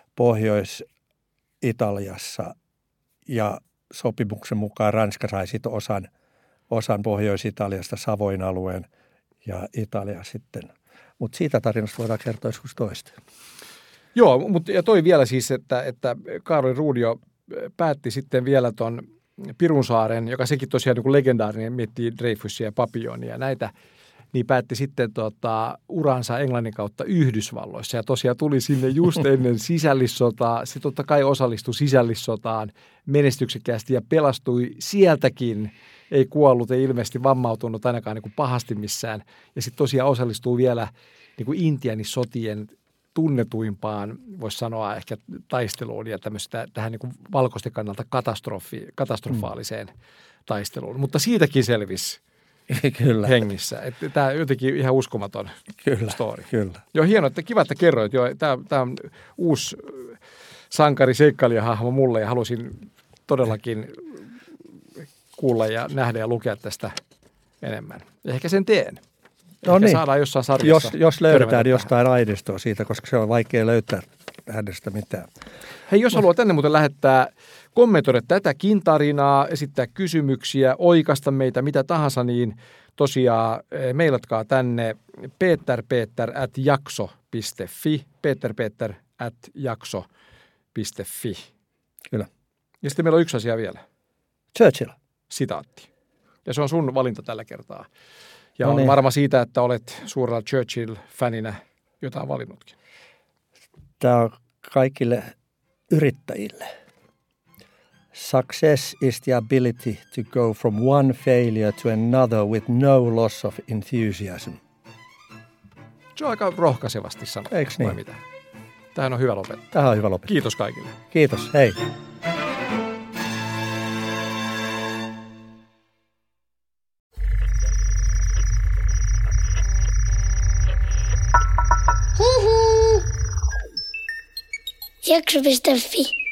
Pohjois-Italiassa ja sopimuksen mukaan Ranska sai sitten osan, osan Pohjois-Italiasta Savoin alueen ja Italia sitten. Mutta siitä tarinasta voidaan kertoa joskus toista. Joo, mutta ja toi vielä siis, että, että Karoli Ruud päätti sitten vielä ton Pirunsaaren, joka sekin tosiaan niin kuin legendaarinen, miettii Dreyfusia ja Papillonia ja näitä, niin päätti sitten tota, uransa Englannin kautta Yhdysvalloissa. Ja tosiaan tuli sinne just ennen sisällissotaa. Se totta kai osallistui sisällissotaan menestyksekkäästi ja pelastui sieltäkin. Ei kuollut, ei ilmeisesti vammautunut ainakaan niin kuin pahasti missään. Ja sitten tosiaan osallistuu vielä niin kuin intiaanisotien tunnetuimpaan, voisi sanoa ehkä taisteluun ja tämmöistä tähän niin kuin valkoisten kannalta katastrofi, katastrofaaliseen mm. taisteluun. Mutta siitäkin selvisi. Kyllä. hengissä. Että tämä on jotenkin ihan uskomaton kyllä, story. Kyllä. Joo, hienoa, että kiva, että kerroit. Joo, tämä, tämä on uusi sankari seikkailijahahmo mulle ja halusin todellakin kuulla ja nähdä ja lukea tästä enemmän. Ja ehkä sen teen. No ehkä niin. saadaan jossain sarjassa. Jos, jos löydetään jostain aineistoa siitä, koska se on vaikea löytää hänestä mitään. Hei, jos haluaa tänne muuten lähettää, kommentoida tätäkin tarinaa, esittää kysymyksiä, oikasta meitä, mitä tahansa, niin tosiaan mailatkaa tänne peterpeter at jakso piste fi, peterpeter at jakso piste fi. Kyllä. Ja sitten meillä on yksi asia vielä. Churchill. Sitaatti. Ja se on sun valinta tällä kertaa. Ja no niin. on varma siitä, että olet suurella Churchill-fäninä jotain valinnutkin. Tämä on kaikille yrittäjille. Success is the ability to go from one failure to another with no loss of enthusiasm. Se on aika rohkaisevasti sanottu. Eiks niin? Vai mitä? Tähän on hyvä lopettaa. Tähän on hyvä lopettaa. Kiitos kaikille. Kiitos, hei. Jakso piste fi